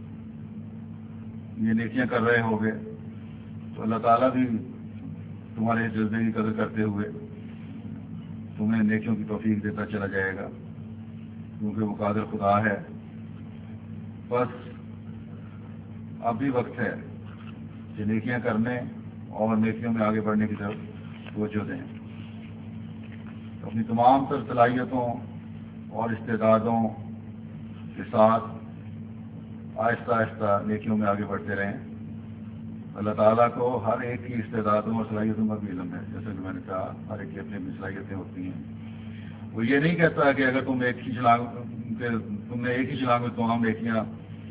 یہ نیکیاں کر رہے ہوگے تو اللہ تعالیٰ بھی تمہارے جذبے کی قدر کرتے ہوئے تمہیں نیکیوں کی توفیق دیتا چلا جائے گا، کیونکہ وہ قادر خدا ہے. بس اب بھی وقت ہے کہ نیکیاں کرنے اور نیکیوں میں آگے بڑھنے کی طرف توجہ دیں. اپنی تمام تر صلاحیتوں اور استعدادوں کے ساتھ آہستہ آہستہ نیکیوں میں آگے بڑھتے رہیں. اللہ تعالیٰ کو ہر ایک کی استعدادوں اور صلاحیتوں کا بھی علم ہے، جیسے کہ میں نے کہا ہر ایک کی اپنی اپنی صلاحیتیں ہوتی ہیں. وہ یہ نہیں کہتا کہ اگر تم ایک ہی چھلانگ تم نے ایک ہی چھلانگ میں تمام نیکیاں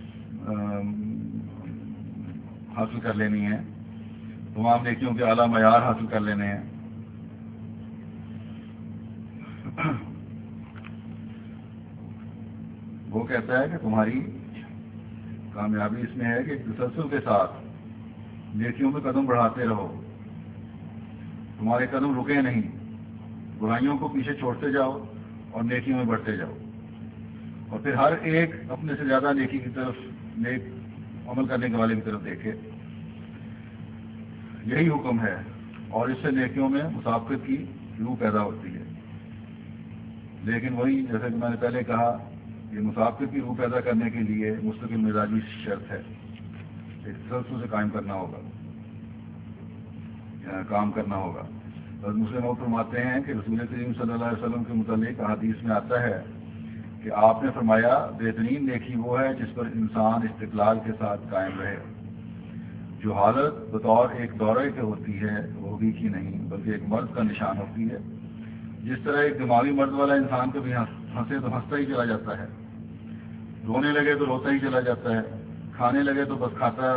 حاصل کر لینی ہیں، تمام نیکیوں کے اعلیٰ معیار حاصل کر لینے ہیں. وہ کہتا ہے کہ تمہاری کامیابی اس میں ہے کہ تسلسل کے ساتھ نیکیوں میں قدم بڑھاتے رہو، تمہارے قدم رکے نہیں، برائیوں کو پیچھے چھوڑتے جاؤ اور نیکیوں میں بڑھتے جاؤ. اور پھر ہر ایک اپنے سے زیادہ نیکی کی طرف، نیک عمل کرنے کے والے کی طرف دیکھے. یہی حکم ہے اور اس سے نیکیوں میں مسابقت کی روح پیدا ہوتی ہے. لیکن وہی جیسے کہ میں نے پہلے کہا کہ مسابقت کی روح پیدا کرنے کے لیے مستقل مزاجی شرط ہے، ایک تسلسل سے قائم کرنا ہوگا، کام کرنا ہوگا. بس مسلم فرماتے ہیں کہ رسول کریم صلی اللہ علیہ وسلم کے متعلق حدیث میں آتا ہے کہ آپ نے فرمایا بہترین نیکی وہ ہے جس پر انسان استقلال کے ساتھ قائم رہے، جو حالت بطور ایک دورے کے ہوتی ہے وہ بھی کی نہیں بلکہ ایک مرد کا نشان ہوتی ہے. جس طرح ایک دماغی مرد والا انسان کبھی ہنسے تو ہنستا ہی چلا جاتا ہے، رونے لگے تو روتا ہی چلا جاتا ہے، کھانے لگے تو بس کھاتا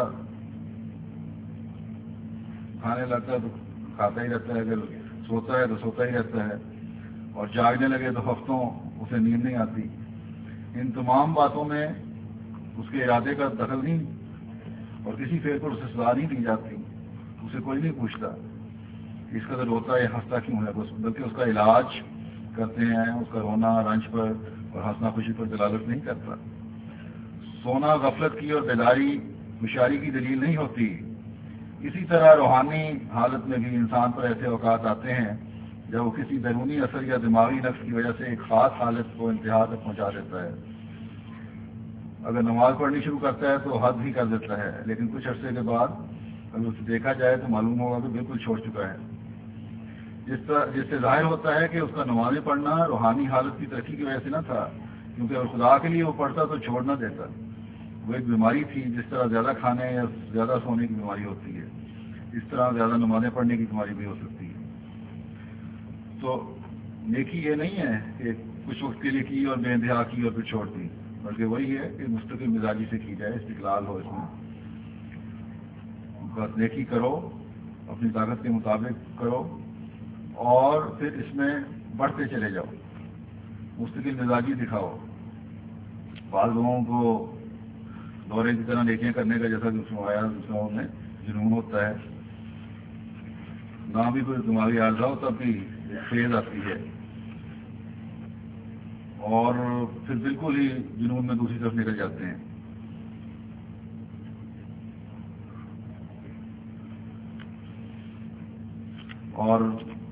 کھانے لگتا ہے تو کھاتا ہی رہتا ہے، اگر سوتا ہے تو سوتا ہی رہتا ہے، اور جاگنے لگے تو ہفتوں اسے نیند نہیں آتی. ان تمام باتوں میں اس کے ارادے کا دخل نہیں اور کسی فعل پر اسے سزا نہیں دی جاتی. اسے کوئی نہیں پوچھتا اس قدر روتا ہے ہنستا کیوں ہے، بلکہ اس کا علاج کرتے ہیں. اس کا رونا رنج پر اور ہنسنا خوشی پر دلالت نہیں کرتا. سونا غفلت کی اور بیداری ہوشیاری کی دلیل نہیں ہوتی. اسی طرح روحانی حالت میں بھی انسان پر ایسے اوقات آتے ہیں جب وہ کسی بیرونی اثر یا دماغی نقص کی وجہ سے ایک خاص حالت کو انتہا تک پہنچا دیتا ہے. اگر نماز پڑھنی شروع کرتا ہے تو حد ہی کر دیتا ہے، لیکن کچھ عرصے کے بعد اگر اسے دیکھا جائے تو معلوم ہوگا کہ بالکل چھوڑ چکا ہے، جس طرح جس سے ظاہر ہوتا ہے کہ اس کا نمازیں پڑھنا روحانی حالت کی ترقی کی وجہ سے نہ تھا، کیونکہ اگر خدا کے لیے وہ پڑھتا تو چھوڑ نہ دیتا۔ وہ ایک بیماری تھی، جس طرح زیادہ کھانے یا زیادہ سونے کی بیماری ہوتی ہے، اس طرح زیادہ نمازیں پڑھنے کی بیماری بھی ہو سکتی ہے۔ تو نیکی یہ نہیں ہے کہ کچھ وقت کے لیے کی اور بے انتہا کی اور پھر چھوڑ دی، بلکہ وہی ہے کہ مستقل مزاجی سے کی جائے، استقلال ہو اس میں، بس نیکی کرو، اپنی طاقت کے مطابق کرو اور پھر اس میں بڑھتے چلے جاؤ، مستقل مزاجی دکھاؤ۔ بعض لوگوں کو دورے کی طرح نیکیاں کرنے کا، جیسا کہ اس میں آیا دوسروں میں جنون ہوتا ہے، نہ بھی کوئی دماغی عارضہ ہو تب بھی فیض آتی ہے اور پھر بالکل ہی جنون میں دوسری طرف نکل جاتے ہیں۔ اور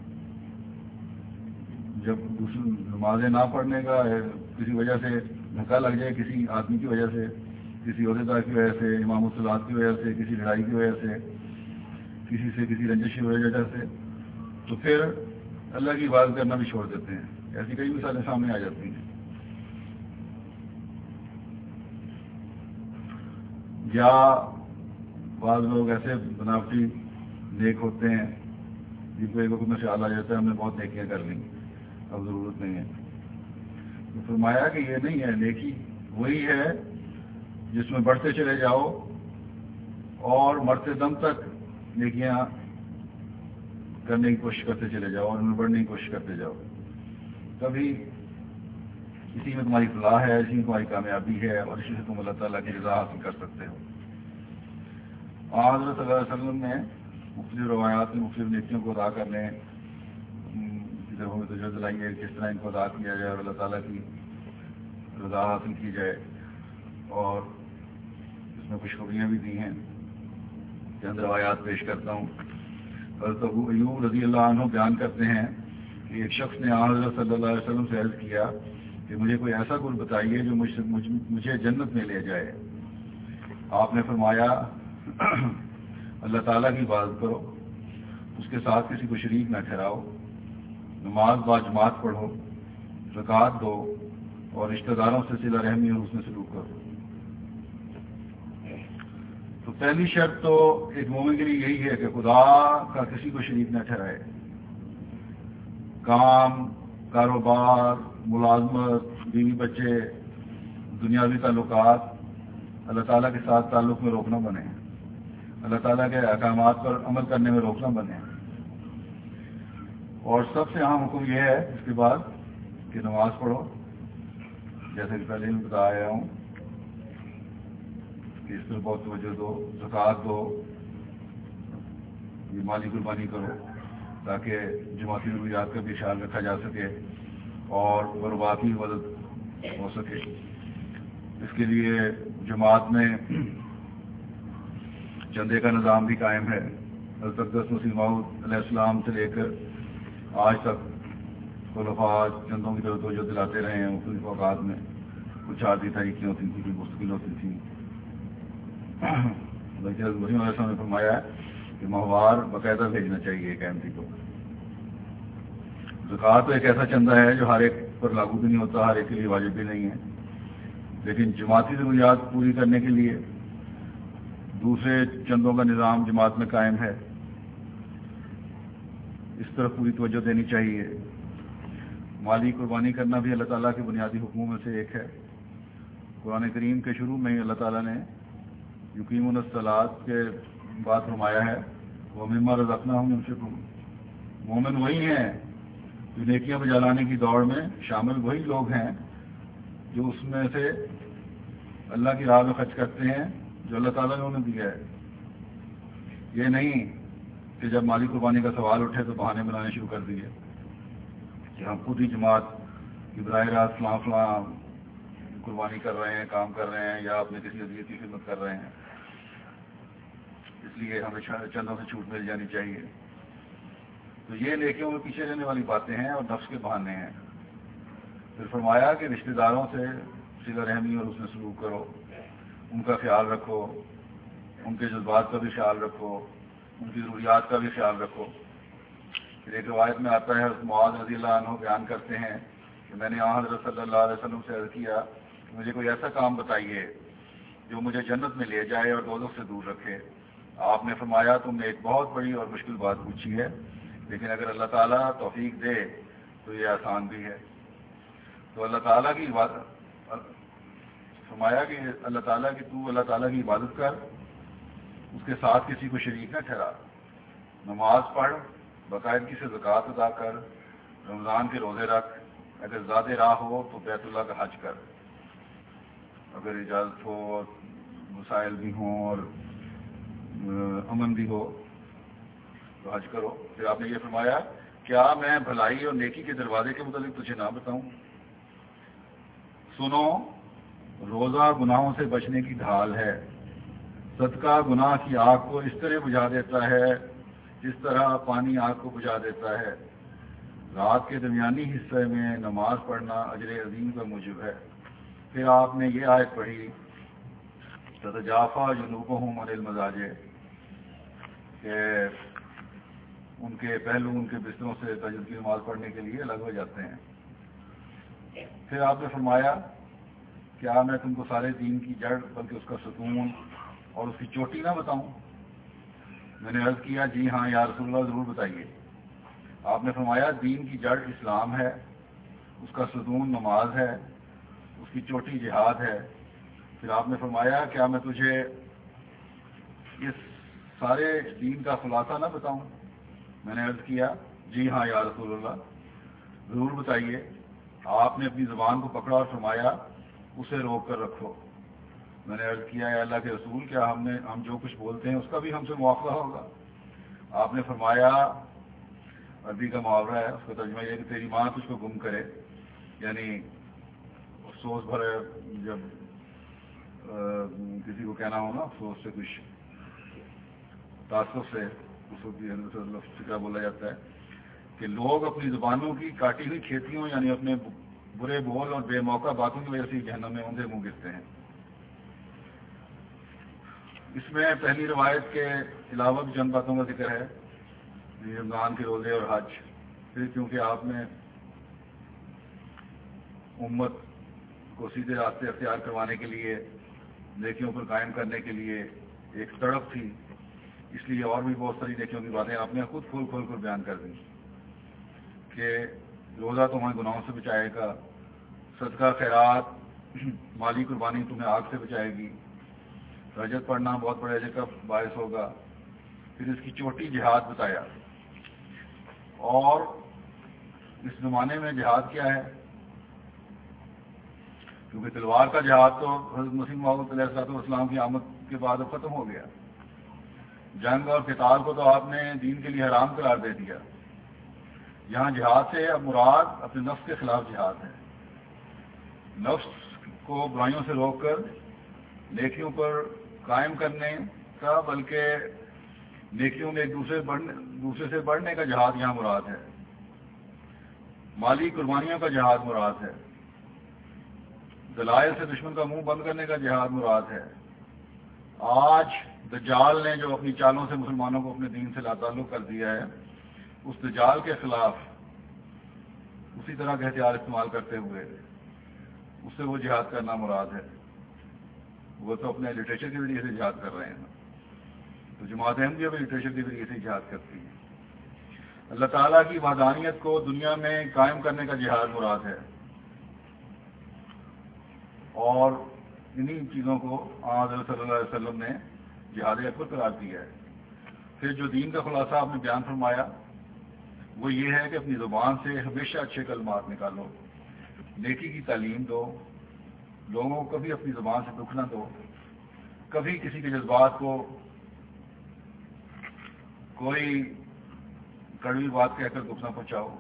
جب دوسری نمازیں نہ پڑھنے کا کسی وجہ سے دھکا لگ جائے، کسی آدمی کی وجہ سے، کسی عہدیدار کی وجہ سے، امام الصلاۃ کی وجہ سے، کسی لڑائی کی وجہ سے، کسی سے کسی رنجش کی وجہ سے، تو پھر اللہ کی عبادت کرنا بھی چھوڑ دیتے ہیں۔ ایسی کئی مثالیں سامنے آ جاتی ہیں۔ یا بعض لوگ ایسے بناوٹی نیک ہوتے ہیں جن کو ایک وقت میں خیال آ جاتا ہے ہم نے بہت نیکیاں کر لیں، اب ضرورت نہیں ہے۔ تو فرمایا کہ یہ نہیں ہے، نیکی وہی ہے جس میں بڑھتے چلے جاؤ اور مرتے دم تک نیکیاں کرنے کی کوشش کرتے چلے جاؤ اور ان میں بڑھنے کی کوشش کرتے جاؤ۔ کبھی اسی میں تمہاری فلاح ہے، اسی میں تمہاری کامیابی ہے اور اسی سے تم اللہ تعالیٰ کی رضا حاصل کر سکتے ہو۔ حضرت صلی اللہ علیہ وسلم نے مختلف روایات میں مختلف نیکیوں کو ادا کرنے کی طرف ہمیں توجہ دلائی ہے، کس طرح ان کو ادا کیا جائے اور اللہ تعالیٰ کی رضا حاصل کی جائے، اور اس میں خوشخبریاں بھی دی ہیں۔ چند روایات پیش کرتا ہوں۔ حضرت ابو ایوب رضی اللہ عنہ بیان کرتے ہیں کہ ایک شخص نے حضرت صلی اللہ علیہ وسلم سے عرض کیا کہ مجھے کوئی ایسا گل بتائیے جو مجھ مجھے جنت میں لے جائے۔ آپ نے فرمایا اللہ تعالیٰ کی عبادت کرو، اس کے ساتھ کسی کو شریک نہ ٹھہراؤ، نماز با جماعت پڑھو، زکوٰۃ دو اور رشتہ داروں سے صلہ رحمی اور حسن سلوک کرو۔ تو پہلی شرط تو ایک مومن کے لیے یہی ہے کہ خدا کا کسی کو شریک نہ ٹھہرائے۔ کام، کاروبار، ملازمت، بیوی بچے، دنیاوی تعلقات اللہ تعالیٰ کے ساتھ تعلق میں روکنا بنے، اللہ تعالیٰ کے احکامات پر عمل کرنے میں روکنا بنے۔ اور سب سے اہم حکم یہ ہے اس کے بعد کہ نماز پڑھو، جیسے کہ پہلے میں بتایا ہوں کہ اس پر بہت توجہ دو، زکوٰۃ دو، یہ مالی قربانی کرو تاکہ جماعتی ضروریات کا بھی خیال رکھا جا سکے اور غربات کی مدد ہو سکے۔ اس کے لیے جماعت میں چندے کا نظام بھی قائم ہے۔ حضرت اقدس مسیح موعود علیہ السلام سے لے کر آج تک خلفاء چندوں کی طرف توجہ دلاتے رہے ہیں مختلف اوقات میں۔ کچھ عادی طریقیں ہوتی تھیں، کچھ مستقل ہوتی تھیں، بلکہ حضرت مسیح علیہ السلام نے فرمایا ہے کہ ماہوار باقاعدہ بھیجنا چاہیے ایک احمدی کو۔ زکوٰۃ تو ایک ایسا چندہ ہے جو ہر ایک پر لاگو بھی نہیں ہوتا، ہر ایک کے لیے واجب بھی نہیں ہے، لیکن جماعتی ضروریات پوری کرنے کے لیے دوسرے چندوں کا نظام جماعت میں قائم ہے، اس طرف پوری توجہ دینی چاہیے۔ مالی قربانی کرنا بھی اللہ تعالیٰ کے بنیادی حکموں میں سے ایک ہے۔ قرآن کریم کے شروع میں ہی اللہ تعالیٰ نے یقیمون الصلاۃ کے بات فرمایا ہے، وَمِمَّا رَزَقْنَاهُمْ يُنْفِقُونَ۔ مومن وہی ہیں جو نیکیاں بجا لانے کی دوڑ میں شامل وہی لوگ ہیں جو اس میں سے اللہ کی راہ میں خرچ کرتے ہیں جو اللہ تعالیٰ نے انہیں دیا ہے۔ یہ نہیں کہ جب مالی قربانی کا سوال اٹھے تو بہانے بنانے شروع کر دیے کہ ہم خود ہی جماعت کی براہ راست فلاں فلاں قربانی کر رہے ہیں، کام کر رہے ہیں، یا اپنے کسی عزیز کی خدمت کر رہے ہیں، اس لیے ہمیں چندوں سے چھوٹ مل جانی چاہیے۔ تو یہ نیکیوں میں پیچھے رہنے والی باتیں ہیں اور نفس کے بہانے ہیں۔ پھر فرمایا کہ رشتہ داروں سے صلہ رحمی اور حسن سلوک کرو، ان کا خیال رکھو، ان کے جذبات کا بھی خیال رکھو، ان کی ضروریات کا بھی خیال رکھو۔ پھر ایک روایت میں آتا ہے، حضرت معاذ رضی اللہ عنہ بیان کرتے ہیں کہ میں نے حضرت صلی اللہ علیہ وسلم سے عرض کیا کہ مجھے کوئی ایسا کام بتائیے جو مجھے جنت میں لے جائے اور دوزخ سے دور رکھے۔ آپ نے فرمایا تم نے ایک بہت بڑی اور مشکل بات پوچھی ہے، لیکن اگر اللہ تعالیٰ توفیق دے تو یہ آسان بھی ہے۔ تو اللہ تعالیٰ کی عبادت، فرمایا کہ اللہ تعالیٰ کی تو اللہ تعالیٰ کی عبادت کر، اس کے ساتھ کسی کو شریک نہ ٹھہرا، نماز پڑھ، باقاعدگی سے زکوٰۃ ادا کر، رمضان کے روزے رکھ، اگر زیادہ راہ ہو تو بیت اللہ کا حج کر، اگر اجازت ہو اور وسائل بھی ہوں اور امن بھی ہو تو حج کرو۔ پھر آپ نے یہ فرمایا کیا میں بھلائی اور نیکی کے دروازے کے متعلق تجھے نہ بتاؤں؟ سنو، روزہ گناہوں سے بچنے کی ڈھال ہے، صدقہ گناہ کی آگ کو اس طرح بجھا دیتا ہے جس طرح پانی آگ کو بجھا دیتا ہے۔ رات کے درمیانی حصے میں نماز پڑھنا اجر عظیم کا موجب ہے۔ پھر آپ نے یہ آیت پڑھی، تتجافا جنوبہم عن المضاجع، کہ ان کے پہلو ان کے بستروں سے تہجد کی نماز پڑھنے کے لیے الگ ہو جاتے ہیں۔ پھر آپ نے فرمایا کیا میں تم کو سارے دین کی جڑ بلکہ اس کا ستون اور اس کی چوٹی نہ بتاؤں؟ میں نے عرض کیا جی ہاں یا رسول اللہ، ضرور بتائیے۔ آپ نے فرمایا دین کی جڑ اسلام ہے، اس کا ستون نماز ہے، اس کی چوٹی جہاد ہے۔ پھر آپ نے فرمایا کیا میں تجھے اس سارے دین کا خلاصہ نہ بتاؤں؟ میں نے عرض کیا جی ہاں یا رسول اللہ، ضرور بتائیے۔ آپ نے اپنی زبان کو پکڑا اور فرمایا اسے روک کر رکھو۔ میں نے عرض کیا اے اللہ کے رسول، کیا ہم نے ہم جو کچھ بولتے ہیں اس کا بھی ہم سے موافقہ ہوگا؟ آپ نے فرمایا، عربی کا محاورہ ہے، اس کا ترجمہ یہ ہے کہ تیری ماں تجھ کو گم کرے، یعنی افسوس بھرے جب کسی کو کہنا ہو نا، افسوس سے کچھ تعصب سے، اس کو بھی حضرت فکرہ بولا جاتا ہے کہ لوگ اپنی زبانوں کی کاٹی ہوئی کھیتیوں یعنی اپنے برے بول اور بے موقع باتوں کی وجہ سے جہنم میں اندھے منہ گرتے ہیں۔ اس میں پہلی روایت کے علاوہ بھی چند باتوں کا ذکر ہے، رمضان کے روزے اور حج۔ پھر کیونکہ آپ نے امت کو سیدھے راستے اختیار کروانے کے لیے، نیکیوں پر قائم کرنے کے لیے ایک تڑپ تھی، اس لیے اور بھی بہت ساری نیکیوں کی باتیں آپ نے خود کھول کھول کر بیان کر دیں کہ روزہ تمہیں گناہوں سے بچائے گا، صدقہ خیرات مالی قربانی تمہیں آگ سے بچائے گی، تہجد پڑھنا بہت بڑے اجر کا باعث ہوگا۔ پھر اس کی چوٹی جہاد بتایا، اور اس زمانے میں جہاد کیا ہے، کیونکہ تلوار کا جہاد تو حضرت مسیح موعود علیہ الصلوۃ والسلام کی آمد کے بعد اب ختم ہو گیا۔ جنگ اور قتال کو تو آپ نے دین کے لیے حرام قرار دے دیا۔ یہاں جہاد سے اب مراد اپنے نفس کے خلاف جہاد ہے، نفس کو برائیوں سے روک کر نیکیوں پر قائم کرنے کا، بلکہ نیکیوں میں ایک دوسرے بڑھنے دوسرے سے بڑھنے کا جہاد یہاں مراد ہے، مالی قربانیوں کا جہاد مراد ہے، دلائل سے دشمن کا منہ بند کرنے کا جہاد مراد ہے۔ آج دجال نے جو اپنی چالوں سے مسلمانوں کو اپنے دین سے لا تعلق کر دیا ہے، اس دجال کے خلاف اسی طرح کے ہتھیار استعمال کرتے ہوئے اس سے وہ جہاد کرنا مراد ہے۔ وہ تو اپنے لٹریچر کے ذریعے سے جہاد کر رہے ہیں، تو جماعت احمدیہ بھی لٹریچر کے ذریعے سے جہاد کرتی ہے۔ اللہ تعالیٰ کی وحدانیت کو دنیا میں قائم کرنے کا جہاد مراد ہے، اور انہی چیزوں کو حضرت صلی اللہ علیہ وسلم نے جہاد اکبر قرار دیا ہے۔ پھر جو دین کا خلاصہ آپ نے بیان فرمایا وہ یہ ہے کہ اپنی زبان سے ہمیشہ اچھے کلمات نکالو، نیکی کی تعلیم دو، لوگوں کو کبھی اپنی زبان سے دکھ نہ دو، کبھی کسی کے جذبات کو کوئی کڑوی بات کہہ کر دکھ نہ پہنچاؤ،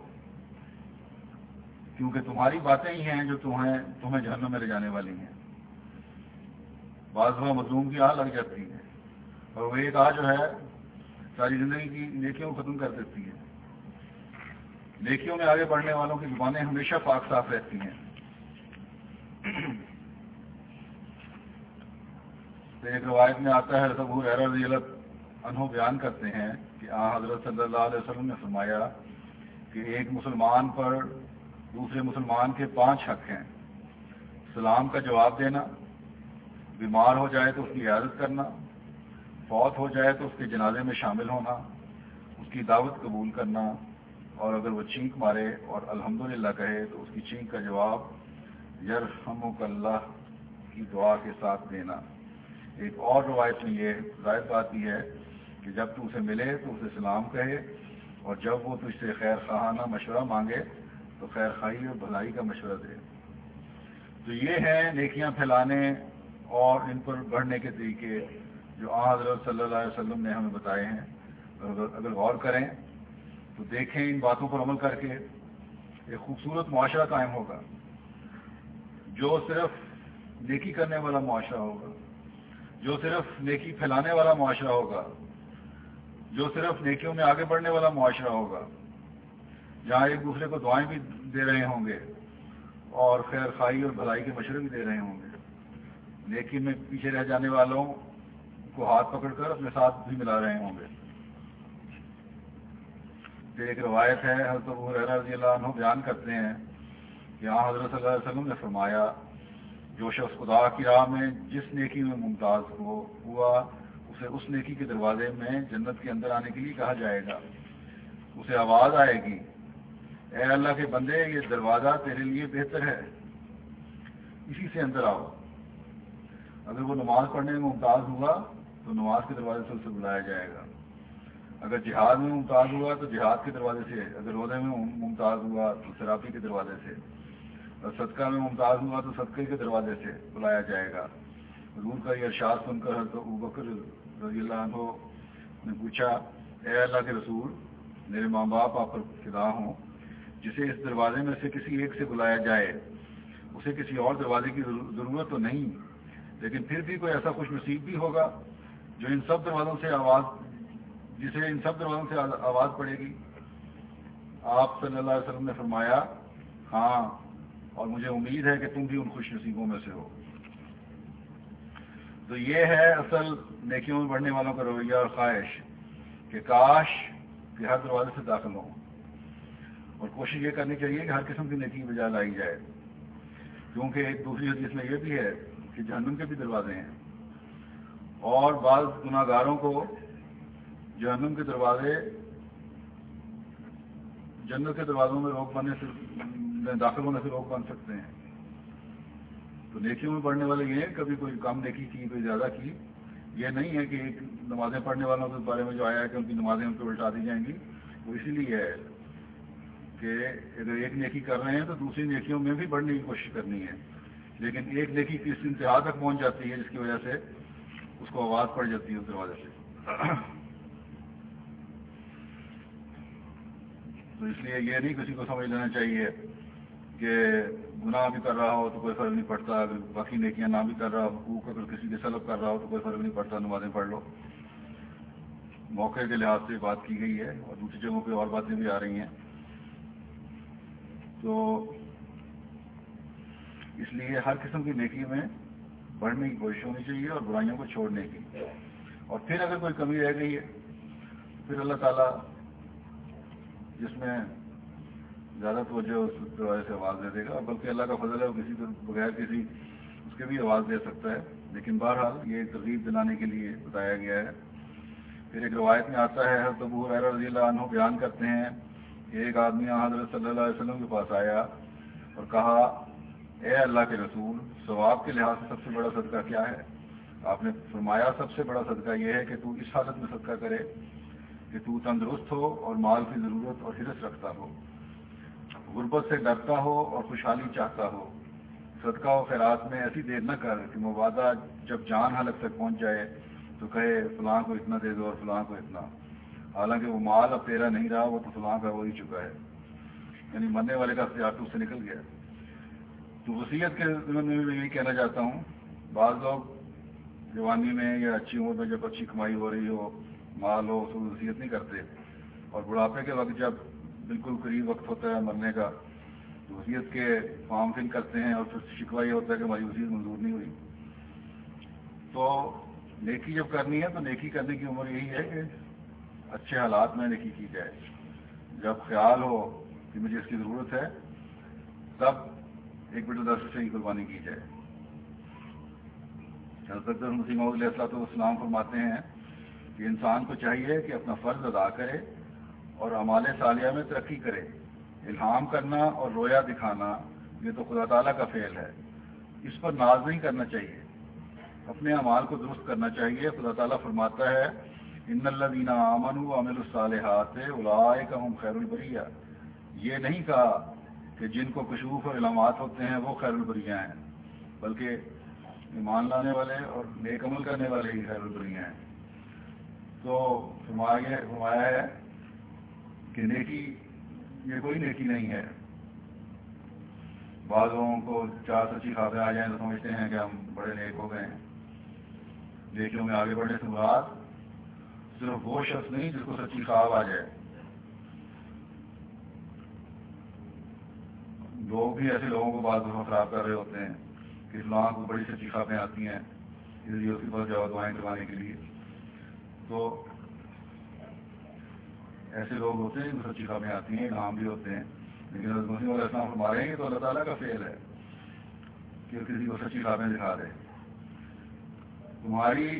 کیونکہ تمہاری باتیں ہی ہیں جو تمہیں تمہیں جہنم میں لے جانے والی ہیں۔ بعض دفعہ مظلوم کی آہ لگ جاتی ہے، اور وہ ایک آہ جو ہے ساری زندگی کی نیکیوں کو ختم کر دیتی ہے۔ نیکیوں میں آگے بڑھنے والوں کی زبانیں ہمیشہ پاک صاف رہتی ہیں۔ تو ایک روایت میں آتا ہے حضرت ابو ہریرہ رضی اللہ عنہ بیان کرتے ہیں کہ آن حضرت صلی اللہ علیہ وسلم نے فرمایا کہ ایک مسلمان پر دوسرے مسلمان کے پانچ حق ہیں: سلام کا جواب دینا، بیمار ہو جائے تو اس کی عیادت کرنا، فوت ہو جائے تو اس کے جنازے میں شامل ہونا، اس کی دعوت قبول کرنا، اور اگر وہ چینک مارے اور الحمدللہ کہے تو اس کی چینک کا جواب یرحمک اللہ کی دعا کے ساتھ دینا۔ ایک اور روایت میں یہ ظاہر بات بھی ہے کہ جب تو اسے ملے تو اسے سلام کہے، اور جب وہ تجھ سے خیر خواہانہ مشورہ مانگے تو خیر خواہی اور بھلائی کا مشورہ دے۔ تو یہ ہیں نیکیاں پھیلانے اور ان پر بڑھنے کے طریقے جو آن حضرت صلی اللہ علیہ وسلم نے ہمیں بتائے ہیں۔ اگر غور کریں تو دیکھیں ان باتوں پر عمل کر کے ایک خوبصورت معاشرہ قائم ہوگا، جو صرف نیکی کرنے والا معاشرہ ہوگا، جو صرف نیکی پھیلانے والا معاشرہ ہوگا، جو صرف نیکیوں میں آگے بڑھنے والا معاشرہ ہوگا، جہاں ایک دوسرے کو دعائیں بھی دے رہے ہوں گے اور خیر خواہی اور بھلائی کے مشورے بھی دے رہے ہوں گے، نیکی میں پیچھے رہ جانے والوں کو ہاتھ پکڑ کر اپنے ساتھ بھی ملا رہے ہوں گے۔ ایک روایت ہے حضرت ابو ہریرہ رضی اللہ عنہ بیان کرتے ہیں کہ آن حضرت صلی اللہ علیہ وسلم نے فرمایا جو شخص خدا کی راہ میں جس نیکی میں ممتاز ہو ہوا اسے اس نیکی کے دروازے میں جنت کے اندر آنے کے لیے کہا جائے گا۔ اسے آواز آئے گی، اے اللہ کے بندے، یہ دروازہ تیرے لیے بہتر ہے، اسی سے اندر آؤ۔ اگر وہ نماز پڑھنے میں ممتاز ہوا تو نماز کے دروازے سے اسے بلایا جائے گا، اگر جہاد میں ممتاز ہوا تو جہاد کے دروازے سے، اگر روزے میں ممتاز ہوا تو سراپی کے دروازے سے، اور صدقہ میں ممتاز ہوا تو صدقے کے دروازے سے بلایا جائے گا۔ حضور کا یہ ارشاد سن کر حضرت ابوبکر رضی اللہ عنہ نے پوچھا، اے اللہ کے رسول، میرے ماں باپ آپ پر فدا ہوں، جسے اس دروازے میں سے کسی ایک سے بلایا جائے اسے کسی اور دروازے کی ضرورت تو نہیں، لیکن پھر بھی کوئی ایسا خوش نصیب بھی ہوگا جو ان سب دروازوں سے آواز جسے ان سب دروازوں سے آواز پڑے گی؟ آپ صلی اللہ علیہ وسلم نے فرمایا، ہاں، اور مجھے امید ہے کہ تم بھی ان خوش نصیبوں میں سے ہو۔ تو یہ ہے اصل نیکیوں میں بڑھنے والوں کا رویہ اور خواہش کہ کاش کہ ہر دروازے سے داخل ہوں، اور کوشش یہ کرنی چاہیے کہ ہر قسم کی نیکی بجا لائی جائے، کیونکہ ایک دوسری حدیث میں یہ بھی ہے کہ جہنم کے بھی دروازے ہیں، اور بعض گناہ گاروں کو جہنم کے دروازے جنت کے دروازوں میں روک بننے سے داخل ہونے سے روک بن سکتے ہیں۔ تو نیکیوں میں پڑھنے والے یہ ہیں، کبھی کوئی کم نیکی کی، کوئی زیادہ کی، یہ نہیں ہے کہ ایک نمازیں پڑھنے والوں کے بارے میں جو آیا ہے کہ ان کی نمازیں ان کو الٹا دی جائیں گی، وہ اسی لیے ہے کہ اگر ایک نیکی کر رہے ہیں تو دوسری نیکیوں میں بھی بڑھنے کی کوشش کرنی ہے، لیکن ایک نیکی کی اس انتہا تک پہنچ جاتی ہے جس کی وجہ سے اس کو آواز پڑ جاتی ہے اس دروازے سے۔ تو اس لیے یہ نہیں کسی کو سمجھ لینا چاہیے کہ گناہ بھی کر رہا ہو تو کوئی فرق نہیں پڑتا، اگر باقی نیکیاں نہ بھی کر رہا ہو، حقوق اگر کسی کے سلب کر رہا ہو تو کوئی فرق نہیں پڑتا، نمازیں پڑھ لو۔ موقع کے لحاظ سے بات کی گئی ہے، اور دوسری جگہوں پہ اور باتیں بھی آ رہی ہیں۔ تو اس لیے ہر قسم کی نیکی میں بڑھنے کی کوشش ہونی چاہیے اور برائیوں کو چھوڑنے کی، اور پھر اگر کوئی کمی رہ گئی ہے پھر اللہ تعالیٰ جس میں زیادہ توجہ اس دروازے سے آواز دے دے گا، بلکہ اللہ کا فضل ہے وہ کسی کو بغیر کسی اس کے بھی آواز دے سکتا ہے، لیکن بہرحال یہ ایک ترغیب دلانے کے لیے بتایا گیا ہے۔ پھر ایک روایت میں آتا ہے، حضرت ابو ہریرہ رضی اللہ عنہ بیان کرتے ہیں کہ ایک آدمی حضرت صلی اللہ علیہ وسلم کے پاس آیا اور کہا، اے اللہ کے رسول، ثواب کے لحاظ سے سب سے بڑا صدقہ کیا ہے؟ آپ نے فرمایا، سب سے بڑا صدقہ یہ ہے کہ تو اس حالت میں صدقہ کرے کہ تو تندرست ہو اور مال کی ضرورت اور حرص رکھتا ہو، غربت سے ڈرتا ہو اور خوشحالی چاہتا ہو۔ صدقہ و خیرات میں ایسی دیر نہ کر کہ مبادہ جب جان حلق تک پہنچ جائے تو کہے فلاں کو اتنا دے دو اور فلاں کو اتنا، حالانکہ وہ مال اب تیرا نہیں رہا، وہ تو فلاں کا ہو ہی چکا ہے، یعنی مرنے والے کا اختیار تو اس سے نکل گیا۔ تو وصیت کے ضمن میں میں یہی کہنا چاہتا ہوں، بعض لوگ جوانی میں یا اچھی عمر میں جب اچھی کمائی ہو رہی ہو، مال ہو، اس کو وصیت نہیں کرتے، اور بڑھاپے کے وقت جب بالکل قریب وقت ہوتا ہے مرنے کا تو وصیت کے فارم فل کرتے ہیں، اور پھر شکوہ یہ ہوتا ہے کہ ہماری وصیت منظور نہیں ہوئی۔ تو نیکی جب کرنی ہے تو نیکی کرنے کی عمر یہی ہے کہ اچھے حالات میں نیکی کی جائے. جب خیال ہو کہ مجھے اس کی ضرورت ہے تب ایک بیٹے دس سے ہی قربانی کی جائے. حضرت مسیح موعود علیہ الصلوۃ والسلام فرماتے ہیں کہ انسان کو چاہیے کہ اپنا فرض ادا کرے اور اعمال صالحہ میں ترقی کرے. الہام کرنا اور رویا دکھانا یہ تو خدا تعالیٰ کا فعل ہے، اس پر ناز نہیں کرنا چاہیے، اپنے اعمال کو درست کرنا چاہیے. خدا تعالیٰ فرماتا ہے ان الذین آمنوا وعملوا الصالحات اولئک هم خیر البریہ. یہ نہیں کہا کہ جن کو کشوف اور علامات ہوتے ہیں وہ خیر البریہ ہیں، بلکہ ایمان لانے والے اور نیک عمل کرنے والے ہی خیر البریہ ہیں. تو فرمایا ہے کہ نیکی یہ کوئی نیکی نہیں ہے. بعض لوگوں کو چار سچی خوابیں آ جائیں تو سمجھتے ہیں کہ ہم بڑے نیک ہو گئے ہیں. نیکیوں میں آگے بڑھنے سے مراد صرف وہ شخص نہیں جس کو سچی خواب آ جائے. لوگ بھی ایسے لوگوں کو بعض دفعہ خراب کر رہے ہوتے ہیں کہ اسلام کو بڑی سچی خوابیں آتی ہیں اس لیے اس کے پاس جاؤ دعائیں کروانے کے لیے. تو ایسے لوگ ہوتے ہیں جو سچی خوابیں آتی ہیں، نام بھی ہوتے ہیں، لیکن حضرت مسیح علیہ السلام فرما رہے ہیں کہ تو اللہ تعالیٰ کا فعل ہے کہ کسی کو سچی خوابیں دکھا دے. تمہاری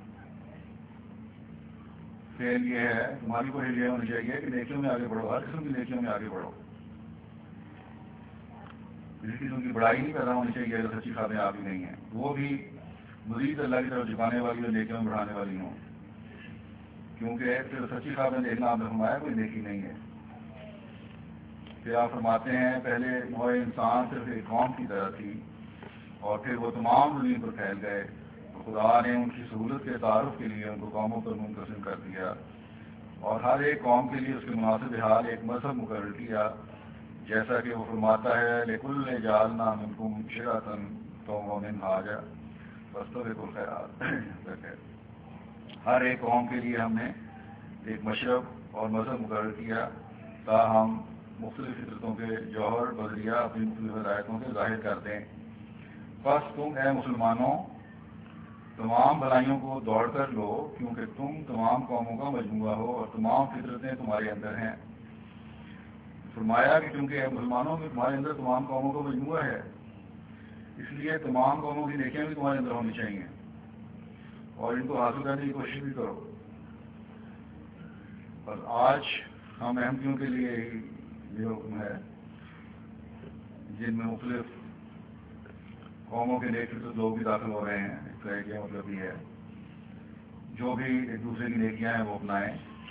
فعل یہ ہے، تمہاری کوشش یہ ہونی چاہیے کہ نیکیوں میں آگے بڑھو، ہر قسم کی نیکیوں میں آگے بڑھو. کسی قسم کی بڑائی نہیں پیدا ہونی چاہیے جو سچی خوابیں آپ ہی نہیں ہیں، وہ بھی مزید اللہ کی طرف جھکانے والی اور نیکیوں میں بڑھانے والی ہوں. کیونکہ صرف سچی خوابیں دیکھنا آپ نے فرمایا کوئی نیکی نہیں ہے. پھر آپ فرماتے ہیں پہلے نوع انسان صرف ایک قوم کی طرح تھی اور پھر وہ تمام زمین پر پھیل گئے. خدا نے ان کی سہولت کے تعارف کے لیے ان کو قوموں پر منقسم کر دیا اور ہر ایک قوم کے لیے اس کے مناسب حال ایک مذہب مقرر کیا، جیسا کہ وہ فرماتا ہے لِكُلِّ جَعَلْنَا مِنْكُمْ شِرْعَةً وَمِنْهَاجًا فَاسْتَبِقُوا الْخَيْرَاتِ. ہر ایک قوم کے لیے ہم نے ایک مشرب اور مذہب مقرر کیا تاہم مختلف فطرتوں کے جوہر بذریعہ اپنی مختلف ہدایتوں سے ظاہر کر دیں. بس تم اے مسلمانوں تمام بھلائیوں کو دوڑ کر لو کیونکہ تم تمام قوموں کا مجموعہ ہو اور تمام فطرتیں تمہارے اندر ہیں. فرمایا کہ کیونکہ اے مسلمانوں میں تمہارے اندر تمام قوموں کا مجموعہ ہے اس لیے تمام قوموں کی نیکیاں بھی تمہارے اندر ہونی چاہیے اور ان کو حاصل کرنے کی کوشش بھی کرو. بس آج ہم احمدیوں کے لیے یہ حکم ہے جن میں مختلف قوموں کے نیک فطرت لوگ بھی داخل ہو رہے ہیں. اس کا یہ مطلب یہ ہے جو بھی ایک دوسرے کی نیکیاں ہیں وہ اپنائیں.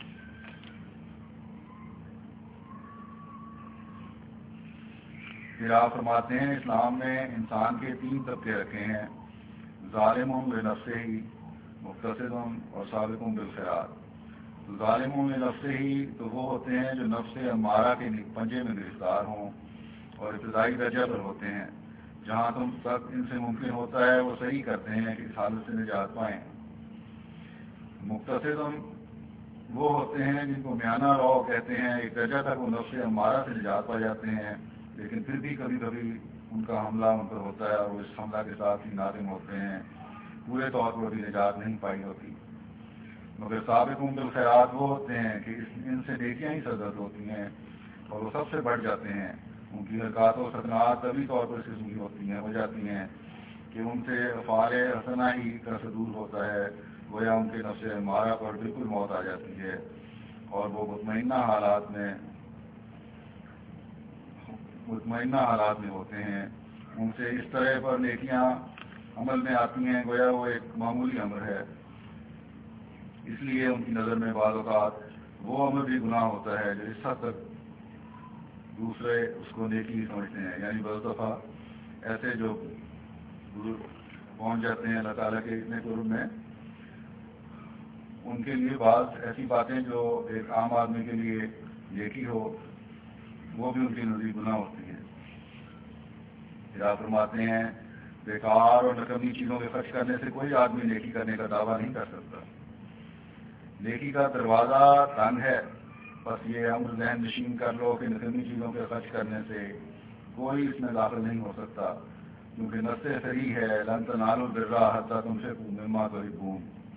پھر آپ فرماتے ہیں اسلام نے انسان کے تین طبقے رکھے ہیں، ظالم لنفسہ ہی، مقتصد اور سابق بالخیرات. ظالم لنفسہ ہی تو وہ ہوتے ہیں جو نفس امارہ کے پنجے میں گرفتار ہوں اور ابتدائی درجہ پر ہوتے ہیں. جہاں تم تک ان سے ممکن ہوتا ہے وہ صحیح کرتے ہیں کہ اس حالت سے نجات پائیں. مقتصد وہ ہوتے ہیں جن کو میانہ رو کہتے ہیں. ایک درجہ تک وہ نفس امارہ سے نجات پا جاتے ہیں لیکن پھر بھی کبھی کبھی ان کا حملہ ان پر ہوتا ہے اور وہ اس حملہ کے ساتھ ہی نادم ہوتے ہیں، پورے طور پر بھی نجات نہیں پائی ہوتی. مگر سابقون بالخیرات وہ ہوتے ہیں کہ ان سے نیکیاں ہی سرزد ہوتی ہیں اور وہ سب سے بڑھ جاتے ہیں. ان کی حرکات و سکنات طبی طور پر اس قسم کی ہوتی ہیں ہو جاتی ہیں کہ ان سے افعال حسنہ ہی کا صدور ہوتا ہے، گویا ان کے نفس امارہ پر بالکل موت آ جاتی ہے اور وہ مطمئنہ حالات میں مطمئنہ حالات میں ہوتے ہیں. ان سے اس طرح پر نیکیاں عمل میں آتی ہیں گویا وہ ایک معمولی امر ہے. اس لیے ان کی نظر میں بعض اوقات وہ عمل بھی گناہ ہوتا ہے جو اس حد تک دوسرے اس کو نیکی سمجھتے ہیں. یعنی بعض دفعہ ایسے جو پہنچ جاتے ہیں اللہ تعالیٰ کے اتنے قرب میں ان کے لیے بعض ایسی باتیں جو ایک عام آدمی کے لیے نیکی ہو وہ بھی ان کی نزدیک گناہ ہوتی ہیں. پھر آپ فرماتے ہیں بیکار اور نکمی چیزوں کے خرچ کرنے سے کوئی آدمی نیکی کرنے کا دعویٰ نہیں کر سکتا. نیکی کا دروازہ تنگ ہے، بس یہ امر ذہن نشین کر لو کہ نکمی چیزوں کے خرچ کرنے سے کوئی اس میں داخل نہیں ہو سکتا کیونکہ نص صحیح ہے لن تنالوا البر حتی تنفقوا مما تحبون.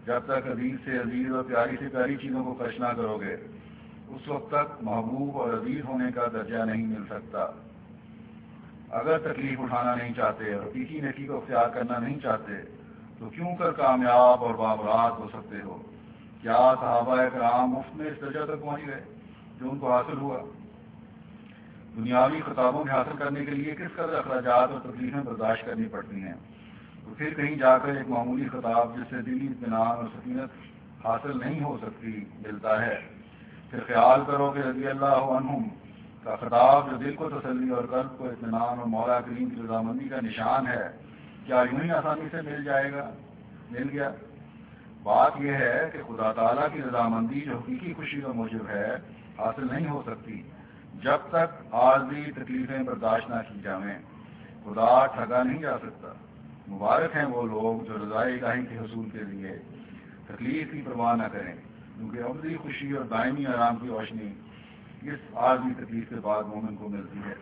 جب تک عزیز سے عزیز اور پیاری سے پیاری چیزوں کو خرچ نہ کرو گے اس وقت تک محبوب اور عزیز ہونے کا درجہ نہیں مل سکتا۔ اگر تکلیف اٹھانا نہیں چاہتے اور حقیقی نیکی کو اختیار کرنا نہیں چاہتے تو کیوں کر کامیاب اور بامراد ہو سکتے ہو؟ کیا صحابہ کرام مفت میں اس درجہ تک پہنچ گئے جو ان کو حاصل ہوا؟ دنیاوی خطابوں میں حاصل کرنے کے لیے کس قدر اخراجات اور تکلیفیں برداشت کرنی پڑتی ہیں، تو پھر کہیں جا کر ایک معمولی خطاب جس سے دلی اطمینان اور سکینت حاصل نہیں ہو سکتی ملتا ہے۔ پھر خیال کرو کہ رضی اللہ عنہم کا خطاب جو دل کو تسلی اور قلب کو اطمینان اور مولا کریم کی رضامندی کا نشان ہے، کیا یوں ہی آسانی سے مل جائے گا؟ مل گیا؟ بات یہ ہے کہ خدا تعالیٰ کی رضامندی جو حقیقی خوشی کا موجب ہے حاصل نہیں ہو سکتی جب تک عارضی تکلیفیں برداشت نہ کی جائیں۔ خدا ٹھگا نہیں جا سکتا۔ مبارک ہیں وہ لوگ جو رضائے الہی کے حصول کے لیے تکلیف کی پرواہ نہ کریں، کیونکہ ابدی خوشی اور دائمی آرام کی روشنی اس عارضی تکلیف کے بعد مومن کو ملتی ہے۔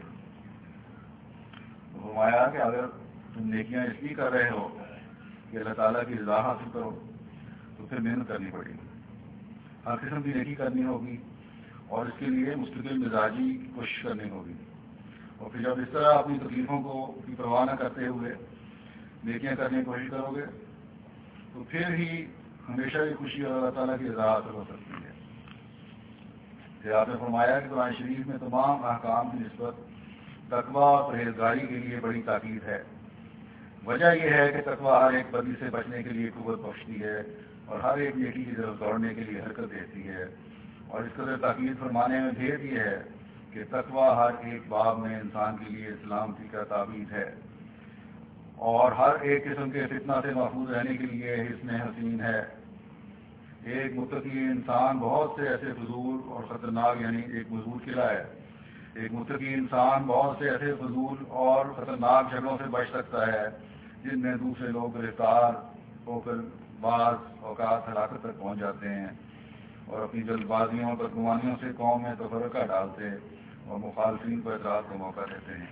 تو فرمایا کہ اگر تم نیکیاں اس لیے کر رہے ہو کہ اللہ تعالیٰ کی رضا حاصل کرو تو پھر محنت کرنی پڑے گی، ہر قسم کی نیکی کرنی ہوگی اور اس کے لیے مستقل مزاجی کوشش کرنی ہوگی۔ اور پھر جب اس طرح اپنی تکلیفوں کو کی پرواہ نہ کرتے ہوئے نیکیاں کرنے کی کوشش کرو گے تو پھر ہی ہمیشہ یہ خوشی اور اللہ تعالیٰ کی رضا حاصل ہو سکتی ہے۔ پھر آپ نے فرمایا کہ قرآن شریف میں تمام احکام کی نسبت تقویٰ اور پرہیزگاری کے لیے بڑی تاکید ہے۔ وجہ یہ ہے کہ تقویٰ ہر ایک بدی سے بچنے کے لیے قوت بخشتی ہے اور ہر ایک نیکی کی طرف دوڑنے کے لیے حرکت دیتی ہے، اور اس قدر تاکید فرمانے میں بھید یہ ہے کہ تقویٰ ہر ایک باب میں انسان کے لیے سلامتی کا تعبیر ہے اور ہر ایک قسم کے فتنہ سے محفوظ رہنے کے لیے حصن حسین ہے۔ ایک متقی انسان بہت سے ایسے فضول اور خطرناک یعنی ایک مضبوط قلعہ ہے ایک متقی انسان بہت سے ایسے فضول اور خطرناک جگہوں سے بچ سکتا ہے جن میں دوسرے لوگ گرفتار ہو کر بعض اوقات ہلاکت تک پہنچ جاتے ہیں اور اپنی جلد بازیوں اور بدگمانیوں سے قوم میں تفرقہ ڈالتے اور مخالفین کو اعتراض کا موقع دیتے ہیں۔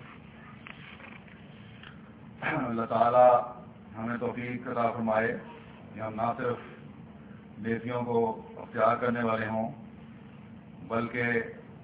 اللہ تعالیٰ ہمیں توفیق عطا فرمائے کہ ہم نہ صرف نیکیوں کو اختیار کرنے والے ہوں بلکہ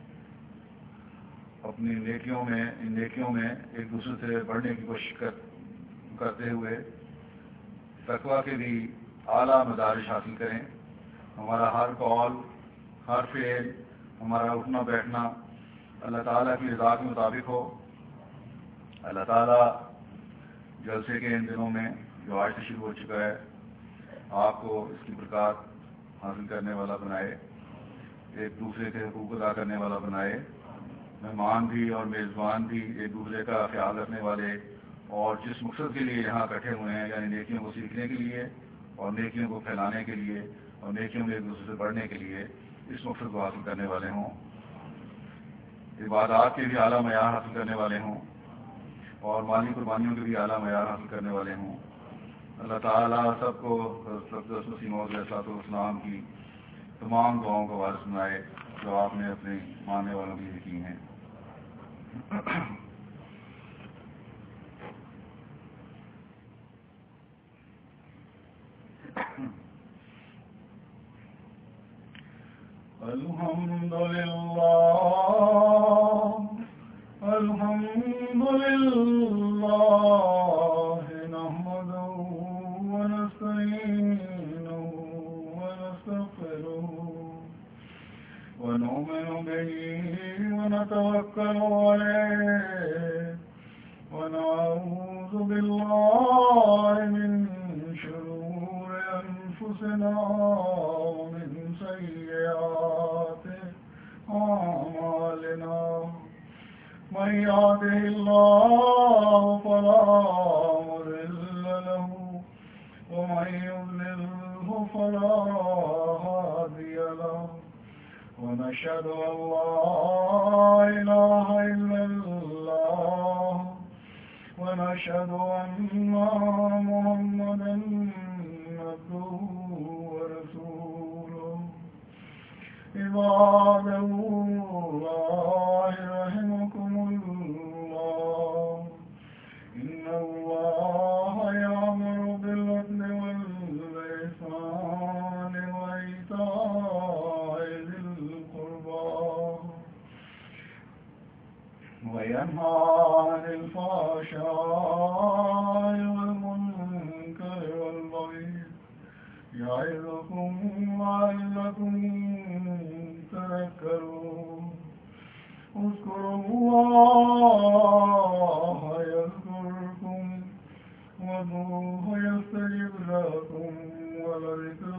اپنی نیکیوں میں ان نیکیوں میں ایک دوسرے سے بڑھنے کی کوشش کر, کرتے ہوئے تقویٰ کے بھی اعلیٰ مدارج حاصل کریں۔ ہمارا ہر قول، ہر فعل، ہمارا اٹھنا بیٹھنا اللہ تعالیٰ کی رضا کے مطابق ہو۔ اللہ تعالیٰ جلسے کے ان دنوں میں جو آج سے شروع ہو چکا ہے آپ کو اس کی برکات حاصل کرنے والا بنائے، ایک دوسرے کے حقوق ادا کرنے والا بنائے، مہمان بھی اور میزبان بھی ایک دوسرے کا خیال رکھنے والے، اور جس مقصد کے لیے یہاں اکٹھے ہوئے ہیں یعنی نیکیوں کو سیکھنے کے لیے اور نیکیوں کو پھیلانے کے لیے اور نیکیوں میں ایک دوسرے سے بڑھنے کے لیے اس مقصد کو حاصل کرنے والے ہوں، عبادات کے بھی اعلیٰ معیار حاصل کرنے والے ہوں اور مالی قربانیوں کے بھی اعلیٰ معیار حاصل کرنے والے ہوں۔ اللہ تعالیٰ سب کو حضرت مسیح موعود علیہ السلام کی تمام دعاؤں کا وارث بنائے جو آپ نے اپنے ماننے والوں کے لیے کی ہیں۔ الحمد للہ الحمد للہ نحمده ونستعینه ونستغفره ونؤمن به ونتوكل عليه ونعوذ بالله من شرور أنفسنا ومن سيئات أعمالنا من يهده الله فلا مضل له ومن يضلله فلا هادي له ونشهد أن لا إله إلا الله ونشهد أن محمدا عبده ورسوله عباد الله رحمكم الله إن الله يأمر بالعدل والإحسان وينهى عن الفحشاء والمنكر والبغي يعظكم لعلكم تذكرون اذكروا الله يذكركم وادعوه يستجب لكم ولذكر